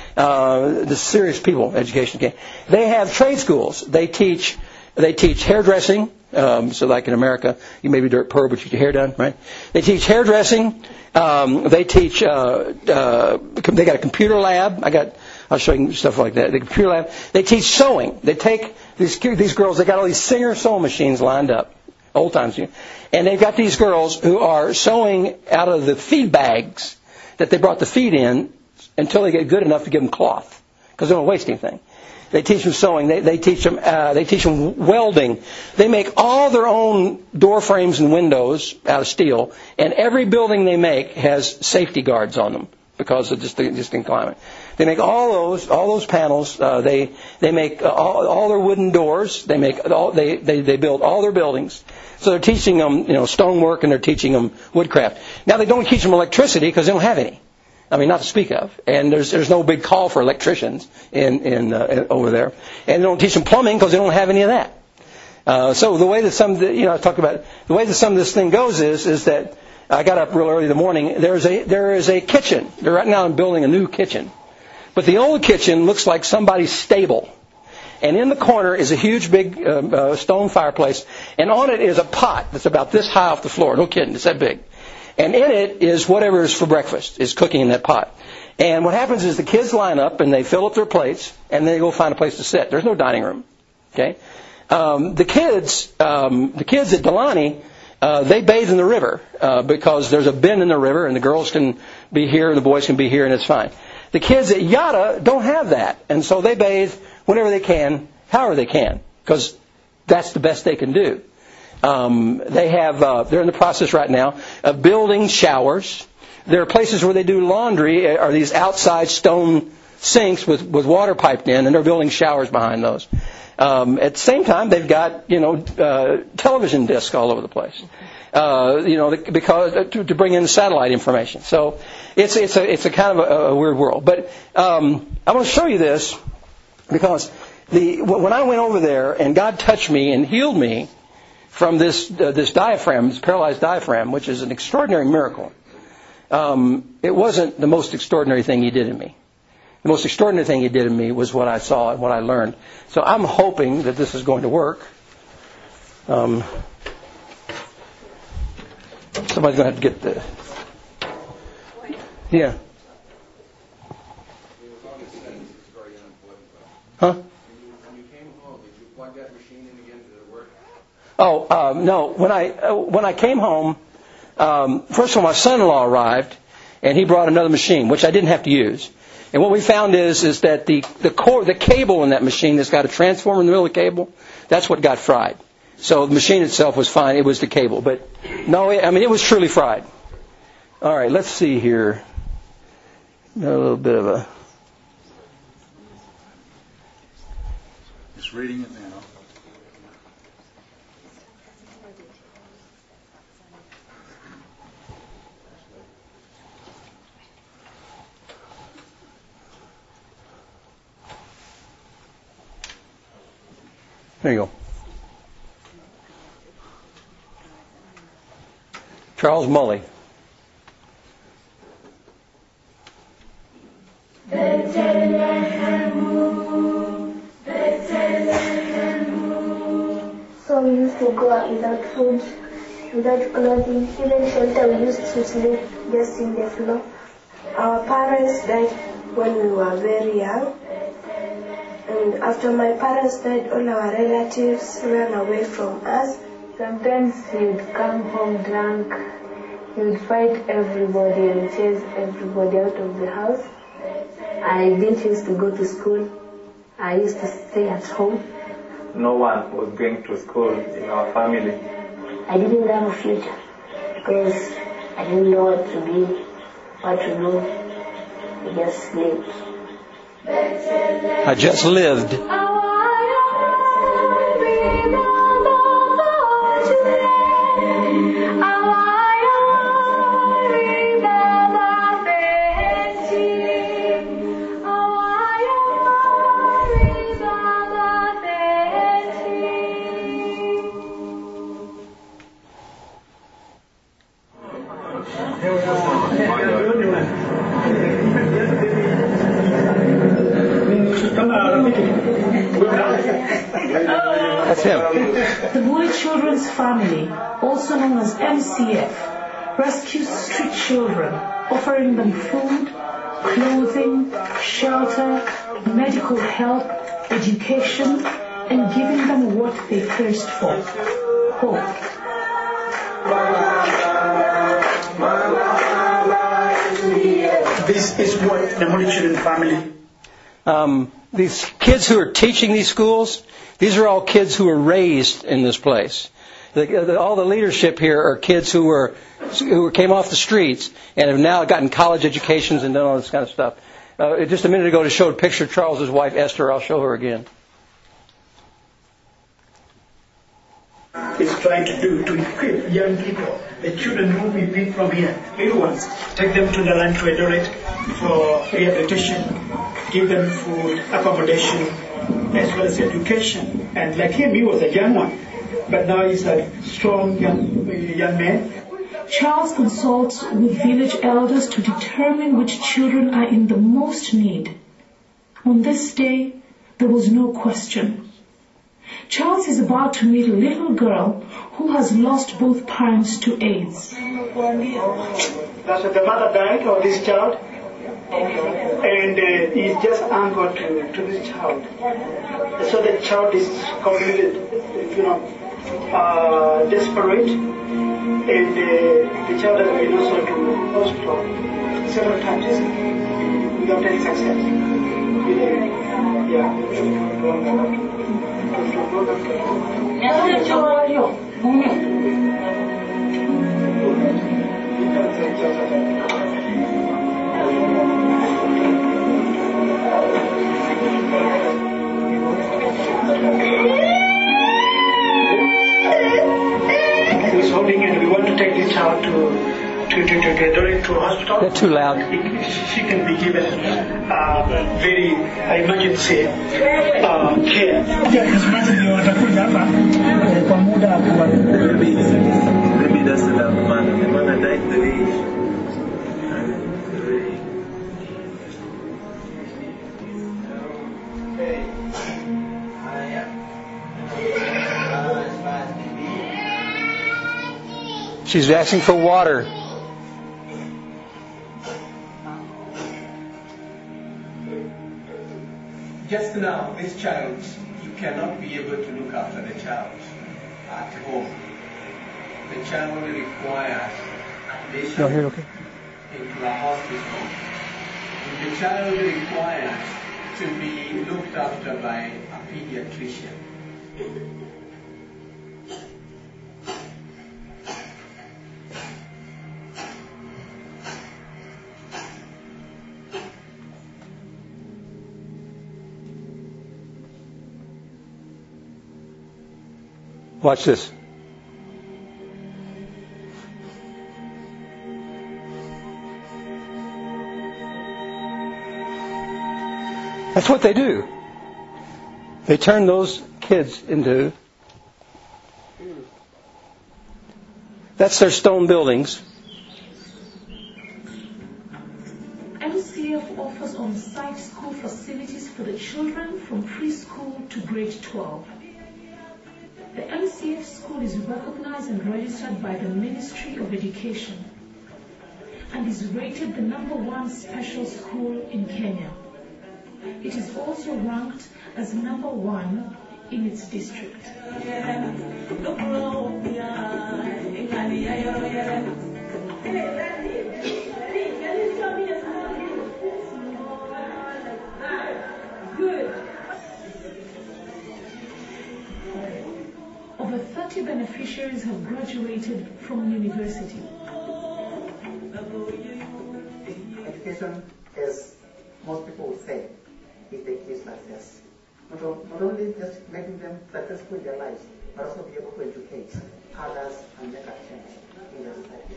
Speaker 1: Uh, the serious people, education. Okay. They have trade schools. They teach they teach hairdressing. Um, so like in America, you may be dirt poor, but you get your hair done, right? They teach hairdressing. Um, they teach. Uh, uh, they got a computer lab. I got. I'll show you stuff like that. The computer lab. They teach sewing. They take these these girls. They got all these Singer sewing machines lined up, old times, and they've got these girls who are sewing out of the feed bags that they brought the feed in until they get good enough to give them cloth, because they don't waste anything. They teach them sewing. They, they teach them. Uh, they teach them welding. They make all their own door frames and windows out of steel, and every building they make has safety guards on them because of just the existing climate. They make all those all those panels. Uh, they they make all, all their wooden doors. They make all they, they they build all their buildings. So they're teaching them, you know, stonework, and they're teaching them woodcraft. Now they don't teach them electricity because they don't have any. I mean, not to speak of. And there's there's no big call for electricians in in, uh, in over there. And they don't teach them plumbing because they don't have any of that. Uh, so the way that some, you know, I talked about it, the way that some of this thing goes is is that I got up real early in the morning. There's a there is a kitchen. They're right now building a new kitchen, but the old kitchen looks like somebody's stable. And in the corner is a huge big uh, uh, stone fireplace, and on it is a pot that's about this high off the floor. No kidding, it's that big. And in it is whatever is for breakfast is cooking in that pot. And what happens is the kids line up and they fill up their plates and they go find a place to sit. There's no dining room. Okay. Um, the kids, um, the kids at Delaney, uh, they bathe in the river uh, because there's a bend in the river and the girls can be here and the boys can be here and it's fine. The kids at Yada don't have that, and so they bathe whenever they can, however they can, because that's the best they can do. Um, they have, uh, they're in the process right now of building showers. There are places where they do laundry, are these outside stone sinks with, with water piped in, and they're building showers behind those. Um, at the same time, they've got, you know, uh, television discs all over the place, uh, you know, because uh, to, to bring in satellite information. So it's it's a it's a kind of a, a weird world. But um, I want to show you this because the when I went over there and God touched me and healed me from this uh, this diaphragm, this paralyzed diaphragm, which is an extraordinary miracle. Um, it wasn't the most extraordinary thing He did in me. The most extraordinary thing He did in me was what I saw and what I learned. So I'm hoping that this is going to work. Um, somebody's going to have to get the... Yeah. Huh? When you came home, did you plug that machine in again? Did it work? Oh, um, no. When I, uh, when I came home, um, first of all, my son-in-law arrived, and he brought another machine, which I didn't have to use. And what we found is is that the the core the cable in that machine that's got a transformer in the middle of the cable, that's what got fried. So the machine itself was fine. It was the cable, but no, I mean it was truly fried. All right, let's see here. A little bit of a.
Speaker 2: Just reading it now.
Speaker 1: There you go. Charles Mully.
Speaker 3: So we used to go out without food, without clothing, even shelter we used to sleep just in the floor. Our parents died when we were very young. And after my parents died, all our relatives ran away from us.
Speaker 4: Sometimes he would come home drunk. He would fight everybody and chase everybody out of the house. I didn't used to go to school. I used to stay at home.
Speaker 5: No one was going to school in our family.
Speaker 4: I didn't have a future because I didn't know what to be, what to do. I just lived.
Speaker 1: I just lived. That's him.
Speaker 5: The Boy Children's Family, also known as M C F, rescues street children, offering them food, clothing, shelter, medical help, education, and giving them what they thirst for, hope.
Speaker 6: This is what the Boy Children's Family.
Speaker 1: Um, these kids who are teaching these schools, these are all kids who were raised in this place. The, the, all the leadership here are kids who were who came off the streets and have now gotten college educations and done all this kind of stuff. Uh, just a minute ago, to show a picture of Charles's wife Esther. I'll show her again.
Speaker 6: Is trying to do to equip young people, the children who we pick from here, little ones, take them to the land to Eldoret for rehabilitation, give them food, accommodation, as well as education. And like him, he was a young one, but now he's a strong young young man.
Speaker 5: Charles consults with village elders to determine which children are in the most need. On this day, there was no question. Charles is about to meet a little girl who has lost both parents to AIDS.
Speaker 6: That's the mother died of this child, and uh, he's just uncle to, to this child. So the child is completely, you know, uh, desperate, and uh, the child has been also to hospital several times without any success. Yeah. He's holding and we want to take this child to to to to to, to, to hospital.
Speaker 1: They're too loud.
Speaker 6: She can be given uh, very uh, emergency uh, care.
Speaker 7: Maybe, maybe that's the man. The man that died the way.
Speaker 1: She's asking for water.
Speaker 8: Just now, this child, you cannot be able to look after the child at home. The child requires admission
Speaker 1: No, here, okay.
Speaker 8: into a hospital. The child requires to be looked after by a pediatrician.
Speaker 1: Watch this. That's what they do. They turn those kids into... That's their stone buildings.
Speaker 5: M C F offers on-site school facilities for the children from preschool to grade twelve. The M C F school is recognized and registered by the Ministry of Education and is rated the number one special school in Kenya. It is also ranked as number one in its district. Over thirty twenty beneficiaries have graduated from university.
Speaker 9: Education, as most people would say, is the key to success. Not, not only just making them successful in their lives, but also be able to educate others and make a change in their society.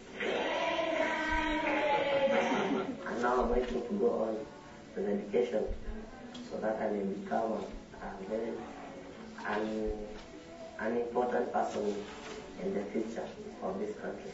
Speaker 10: And now I'm waiting to go on with education so that I may become a, a very an, an important person in the future of this country.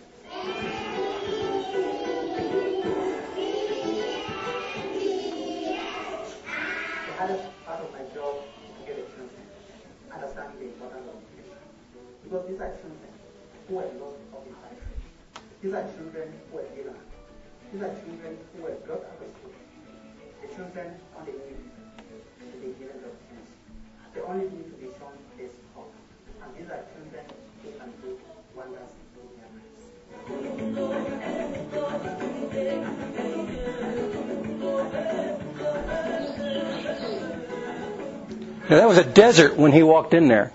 Speaker 9: The hardest part of my job is to get the children understanding the importance of education. Because these are children who are lost of the country. These are children who are ignorant. These are children who were brought up with school. The children only need to be given the opportunity. They only need to be shown this hope. And these are children who can do wonders in their lives.
Speaker 1: Now, that was a desert when he walked in there.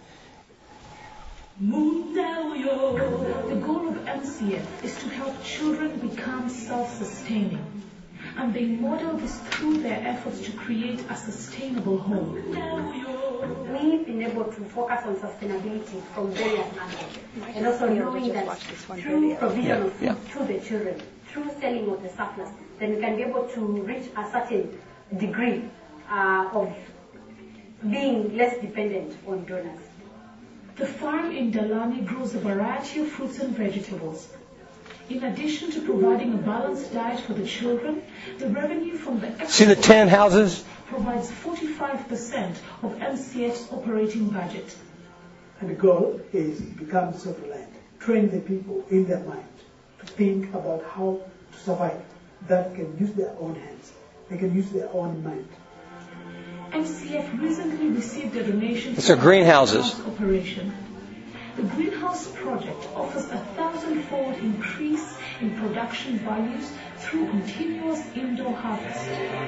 Speaker 5: The goal of M C F is to help children become self-sustaining, and they model this through their efforts to create a sustainable home.
Speaker 11: We've been able to focus on sustainability from various angles, and also knowing that through provision of food
Speaker 1: yeah.
Speaker 11: to the children, through selling of the surplus, then we can be able to reach a certain degree uh, of being less dependent on donors.
Speaker 5: The farm in Dalani grows a variety of fruits and vegetables. In addition to providing a balanced diet for the children, the revenue from the
Speaker 1: See the ten houses?
Speaker 5: provides forty-five percent of M C F's operating budget.
Speaker 6: And the goal is become self-reliant, train the people in their mind to think about how to survive, that can use their own hands, they can use their own mind.
Speaker 5: M C F recently received a donation
Speaker 1: It's their greenhouses.
Speaker 5: operation. The greenhouse project offers a thousand-fold increase in production values through continuous indoor harvest.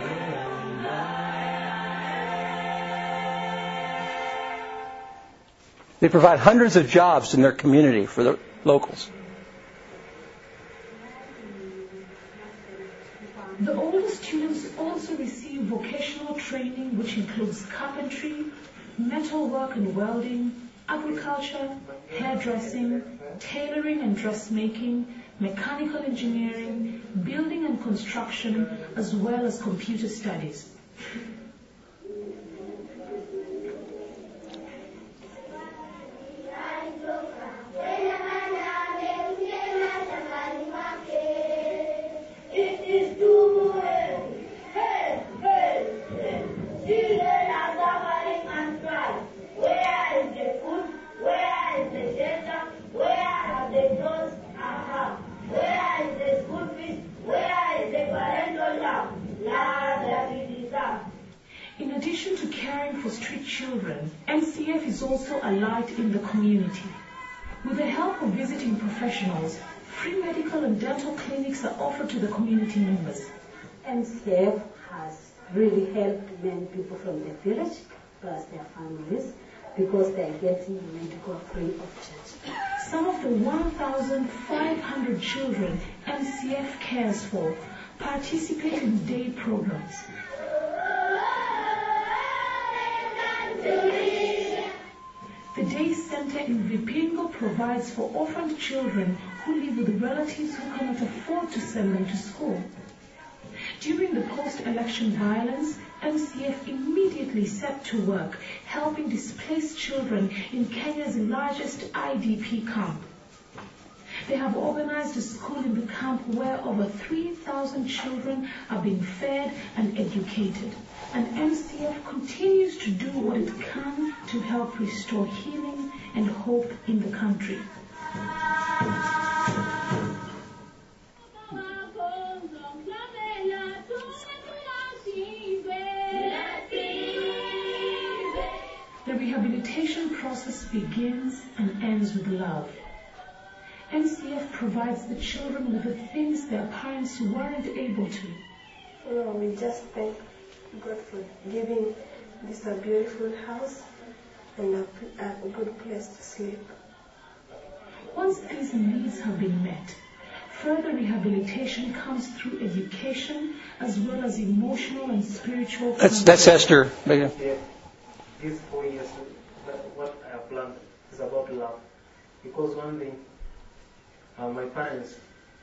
Speaker 1: They provide hundreds of jobs in their community for the locals.
Speaker 5: The older students also receive vocational training, which includes carpentry, metalwork and welding, agriculture, hairdressing, tailoring and dressmaking, mechanical engineering, building and construction, as well as computer studies. In addition to caring for street children, M C F is also a light in the community. With the help of visiting professionals, free medical and dental clinics are offered to the community members.
Speaker 11: M C F has really helped many people from the village, plus their families, because they are getting medical free of charge.
Speaker 5: Some of the one thousand five hundred children M C F cares for participate in day programs. The day center in Vipingo provides for orphaned children who live with relatives who cannot afford to send them to school. During the post-election violence, M C F immediately set to work helping displaced children in Kenya's largest I D P camp. They have organized a school in the camp where over three thousand children are being fed and educated. And M C F continues to do what it can to help restore healing and hope in the country. The rehabilitation process begins and ends with love. M C F provides the children with the things their parents weren't able to.
Speaker 3: Well, we just thank God for giving this a beautiful house and a, a good place to sleep.
Speaker 5: Once these needs have been met, further rehabilitation comes through education as well as emotional and spiritual.
Speaker 1: That's that's Esther.
Speaker 12: Yeah. These four years, what I have learned is about love. Because one thing, uh, my parents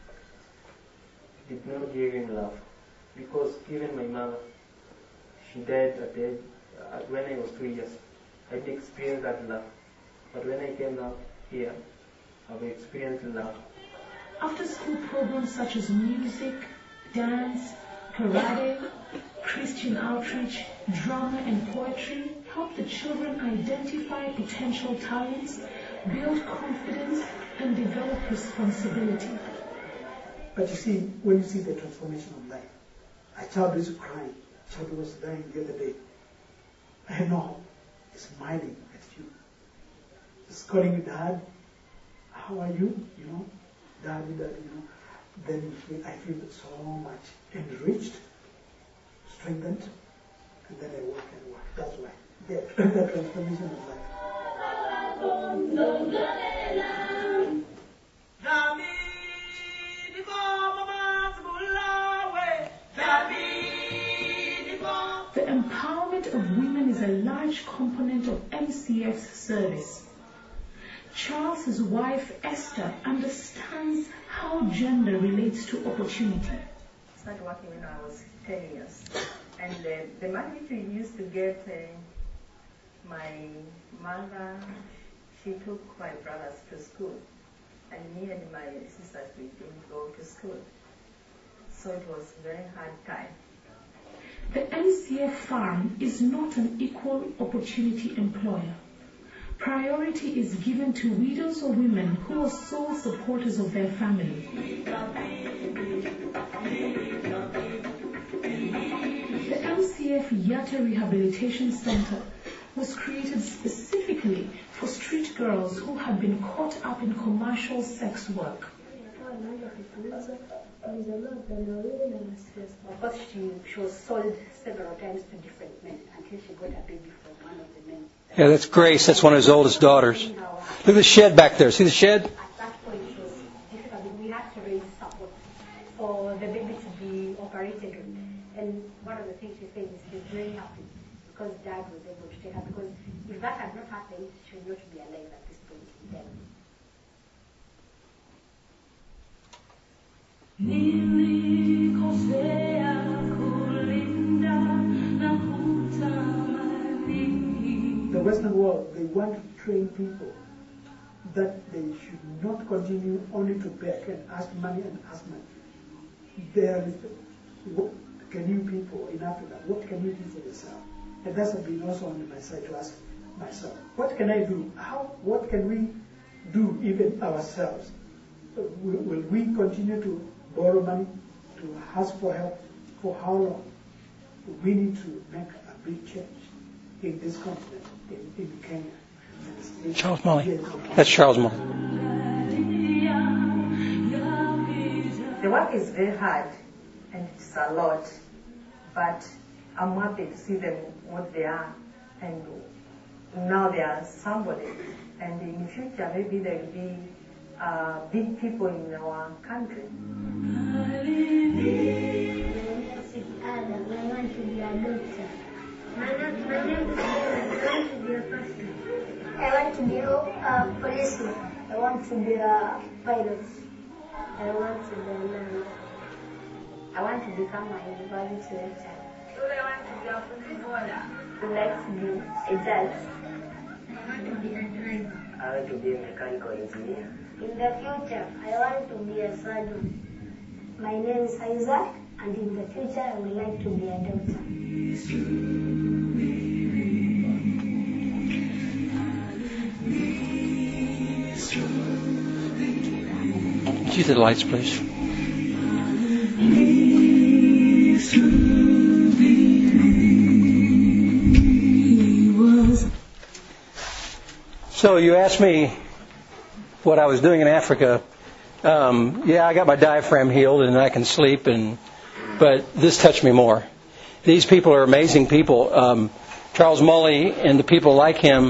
Speaker 12: did not give him love. Because even my mother, she died at the age, uh, when I was two years. I didn't experience that love. But when I came out here, I've experienced love.
Speaker 5: After school programs such as music, dance, karate, Christian outreach, drama and poetry help the children identify potential talents, build confidence, and develop responsibility.
Speaker 6: But you see, when you see the transformation of life, a child is crying, a child was dying the other day, I know, he's smiling at you. He's calling you, Dad, how are you? You know, Daddy, Daddy, you know. Then you feel, I feel so much enriched, strengthened, and then I work and work. That's why. Yeah, the transformation of life.
Speaker 5: The empowerment of women is a large component of M C F's service. Charles's wife, Esther, understands how gender relates to opportunity.
Speaker 13: I started working when I was ten years. And uh, the money we used to get, uh, my mother, she took my brothers to school. And me and my sisters, we didn't go to school. So it was a very hard time.
Speaker 5: The M C F farm is not an equal opportunity employer. Priority is given to widows or women who are sole supporters of their family. The M C F Yatta Rehabilitation Center was created specifically for street girls who had been caught up in commercial sex work.
Speaker 11: Of course, she, she was sold several times to different men until she got a baby from one of the men.
Speaker 1: Yeah, that's Grace. That's one of his oldest daughters. Look at the shed back there. See the shed?
Speaker 11: At that point, it was difficult. We had to raise support for the baby to be operated on. And one of the things she said is she's very happy because Dad was able to take her. Because if that had not happened, she would not be alive at this point in time.
Speaker 6: The Western world, they want to train people that they should not continue only to beg and ask money and ask money. There is, what can you people in Africa, what can you do for yourself? And that's been also on my side to ask myself, what can I do? How? What can we do even ourselves? Will, will we continue to borrow money, to ask for help? For how long? We need to make a big change in this continent, in, in Kenya.
Speaker 1: Charles Molly. That's Charles Molly.
Speaker 13: The work is very hard and it's a lot, but I'm happy to see them what they are, and now they are somebody. And in the future, maybe there will be uh, big people in our country.
Speaker 3: I want to be a doctor. My name, my name is I want to be a pastor. I want to be a policeman. I want to be a pilot. I want to be a nurse.
Speaker 11: I want to become a university lecturer.
Speaker 3: I want to be a footballer.
Speaker 11: I would like to be a judge.
Speaker 3: I want to be a driver.
Speaker 10: I want to be a mechanical engineer.
Speaker 3: In the future, I want to be a surgeon. My name is Isaac, and in the future, I would like to be a doctor.
Speaker 1: Use the lights, please. So you asked me what I was doing in Africa. Um, yeah, I got my diaphragm healed and I can sleep, and but this touched me more. These people are amazing people. Um, Charles Molly and the people like him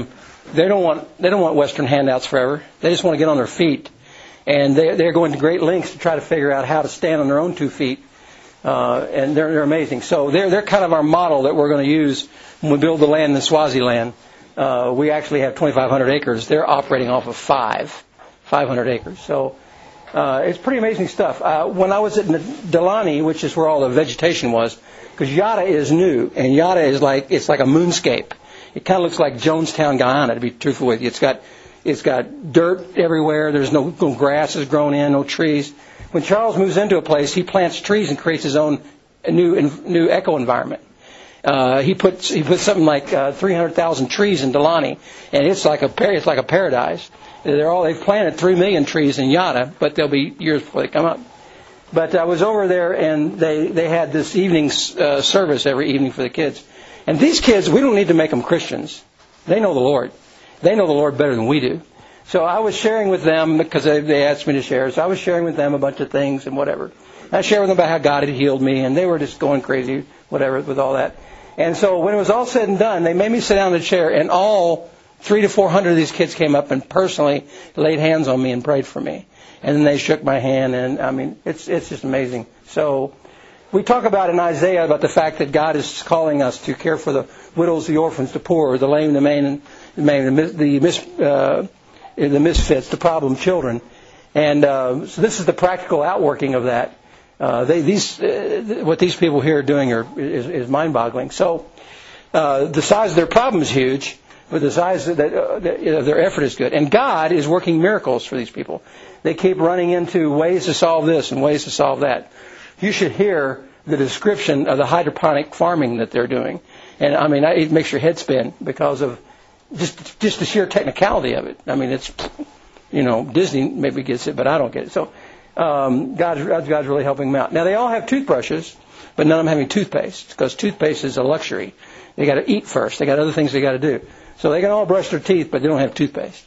Speaker 1: they don't want they don't want Western handouts forever. They just want to get on their feet, and they they're going to great lengths to try to figure out how to stand on their own two feet. Uh, and they're they're amazing. So they're they're kind of our model that we're going to use when we build the land in Swaziland. Uh, we actually have twenty-five hundred acres. They're operating off of five, five hundred acres. So uh, it's pretty amazing stuff. Uh, when I was at Delani, which is where all the vegetation was, because Yata is new, and Yata is like it's like a moonscape. It kind of looks like Jonestown, Guyana, to be truthful with you. It's got it's got dirt everywhere. There's no, no grass is grown in, no trees. When Charles moves into a place, he plants trees and creates his own new new eco environment. Uh, he puts he puts something like uh, three hundred thousand trees in Delani, and it's like a it's like a paradise. They're all they've planted three million trees in Yata, but they'll be years before they come up. But I was over there, and they they had this evening uh, service every evening for the kids. And these kids, we don't need to make them Christians. They know the Lord. They know the Lord better than we do. So I was sharing with them, because they, they asked me to share, so I was sharing with them a bunch of things and whatever. I shared with them about how God had healed me, and they were just going crazy, whatever, with all that. And so when it was all said and done, they made me sit down in a chair, and all three to four hundred of these kids came up and personally laid hands on me and prayed for me. And then they shook my hand, and I mean, it's it's just amazing. So we talk about in Isaiah about the fact that God is calling us to care for the widows, the orphans, the poor, the lame, the maimed, the maimed, the mis, uh, the misfits, the problem children. And uh, so this is the practical outworking of that. Uh, they, these, uh, what these people here are doing are, is, is mind-boggling. So uh, the size of their problem is huge, but the size of that, uh, their effort is good. And God is working miracles for these people. They keep running into ways to solve this and ways to solve that. You should hear the description of the hydroponic farming that they're doing. And, I mean, it makes your head spin because of just just the sheer technicality of it. I mean, it's, you know, Disney maybe gets it, but I don't get it. So um, God's, God's really helping them out. Now, they all have toothbrushes, but none of them having toothpaste because toothpaste is a luxury. They got to eat first. They got other things they got to do. So they can all brush their teeth, but they don't have toothpaste.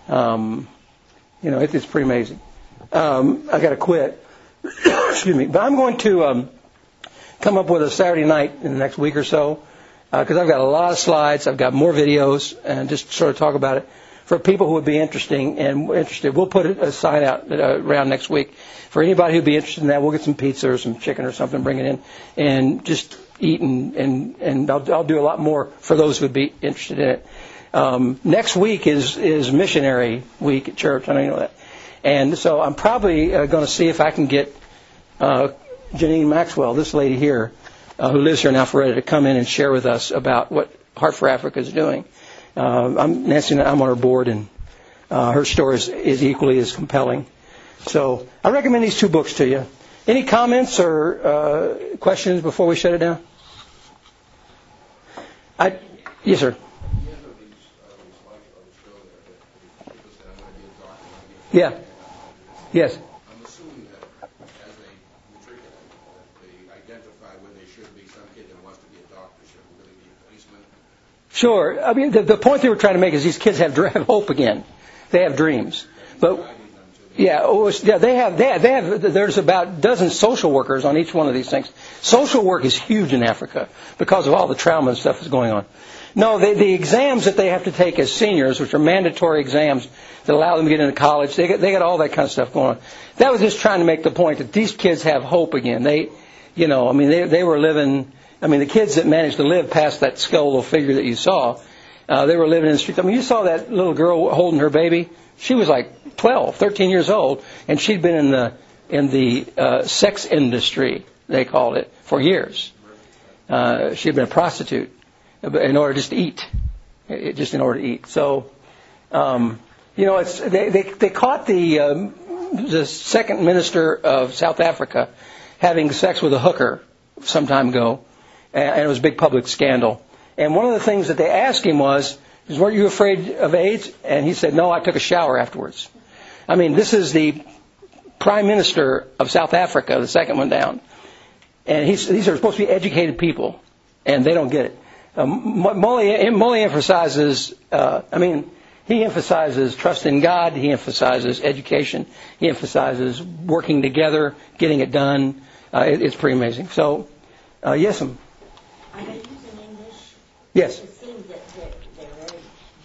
Speaker 1: Um, you know, it, it's pretty amazing. Um, I got to quit. Excuse me. But I'm going to um, come up with a Saturday night in the next week or so because uh, I've got a lot of slides. I've got more videos and just sort of talk about it for people who would be interesting and interested. We'll put a sign out uh, around next week for anybody who'd be interested in that. We'll get some pizza or some chicken or something, bring it in, and just eat and and, and I'll, I'll do a lot more for those who would be interested in it. Um, next week is is missionary week at church. I know you know that. And so I'm probably uh, going to see if I can get uh, Janine Maxwell, this lady here, uh, who lives here in Alpharetta, to come in and share with us about what Heart for Africa is doing. Uh, I'm Nancy, I'm on her board, and uh, her story is, is equally as compelling. So I recommend these two books to you. Any comments or uh, questions before we shut it down? I, yes, sir. Yeah. Yes.
Speaker 14: I'm assuming that as they matriculate, they identify where they should be. Some kid that wants to be a doctor should really be a policeman.
Speaker 1: Sure. I mean, the, the point they were trying to make is these kids have, have hope again. They have dreams. But yeah, oh, yeah, they have, they have, they have. There's about a dozen social workers on each one of these things. Social work is huge in Africa because of all the trauma and stuff that's going on. No, they, the exams that they have to take as seniors, which are mandatory exams that allow them to get into college, they got, they got all that kind of stuff going on. That was just trying to make the point that these kids have hope again. They, you know, I mean, they they were living. I mean, the kids that managed to live past that skeletal figure that you saw, uh, they were living in the streets. I mean, you saw that little girl holding her baby. She was like twelve, thirteen years old, and she'd been in the in the uh, sex industry, they called it, for years. Uh, she had been a prostitute in order just to eat, just in order to eat. So, um, you know, it's they they, they caught the um, the second minister of South Africa having sex with a hooker some time ago, and it was a big public scandal. And one of the things that they asked him was, is, weren't you afraid of AIDS? And he said, no, I took a shower afterwards. I mean, this is the prime minister of South Africa, the second one down. And he's, these are supposed to be educated people, and they don't get it. Um, Molly, Molly emphasizes, uh, I mean, he emphasizes trust in God. He emphasizes education. He emphasizes working together, getting it done. Uh, it, it's pretty amazing. So, uh, yes, ma'am.
Speaker 15: Are they using English?
Speaker 1: Yes.
Speaker 15: It seems that they're, they're very good with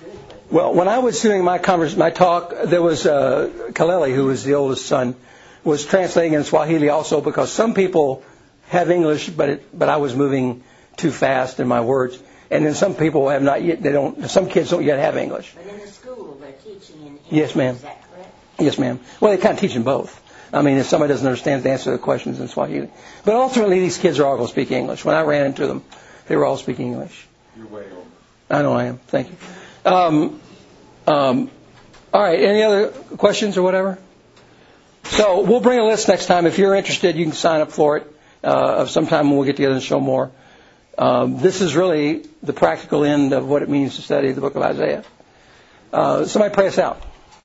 Speaker 1: Well, when I was doing my converse, my talk, there was uh, Kaleli, who was the oldest son, was translating in Swahili also, because some people have English, but it, but I was moving too fast in my words, and then some people have not yet. They don't. Some kids don't yet have English.
Speaker 15: But in the school, they're teaching in English.
Speaker 1: Yes, ma'am.
Speaker 15: Is that correct?
Speaker 1: Yes, ma'am. Well, they kind of teach them both. I mean, if somebody doesn't understand, they answer the questions in Swahili. But ultimately, these kids are all going to speak English. When I ran into them, they were all speaking English.
Speaker 2: You're way over.
Speaker 1: I know I am. Thank you. Um, um, all right. Any other questions or whatever? So we'll bring a list next time. If you're interested, you can sign up for it uh, of sometime when we'll get together and show more. Um, this is really the practical end of what it means to study the book of Isaiah. Uh, somebody pray us out.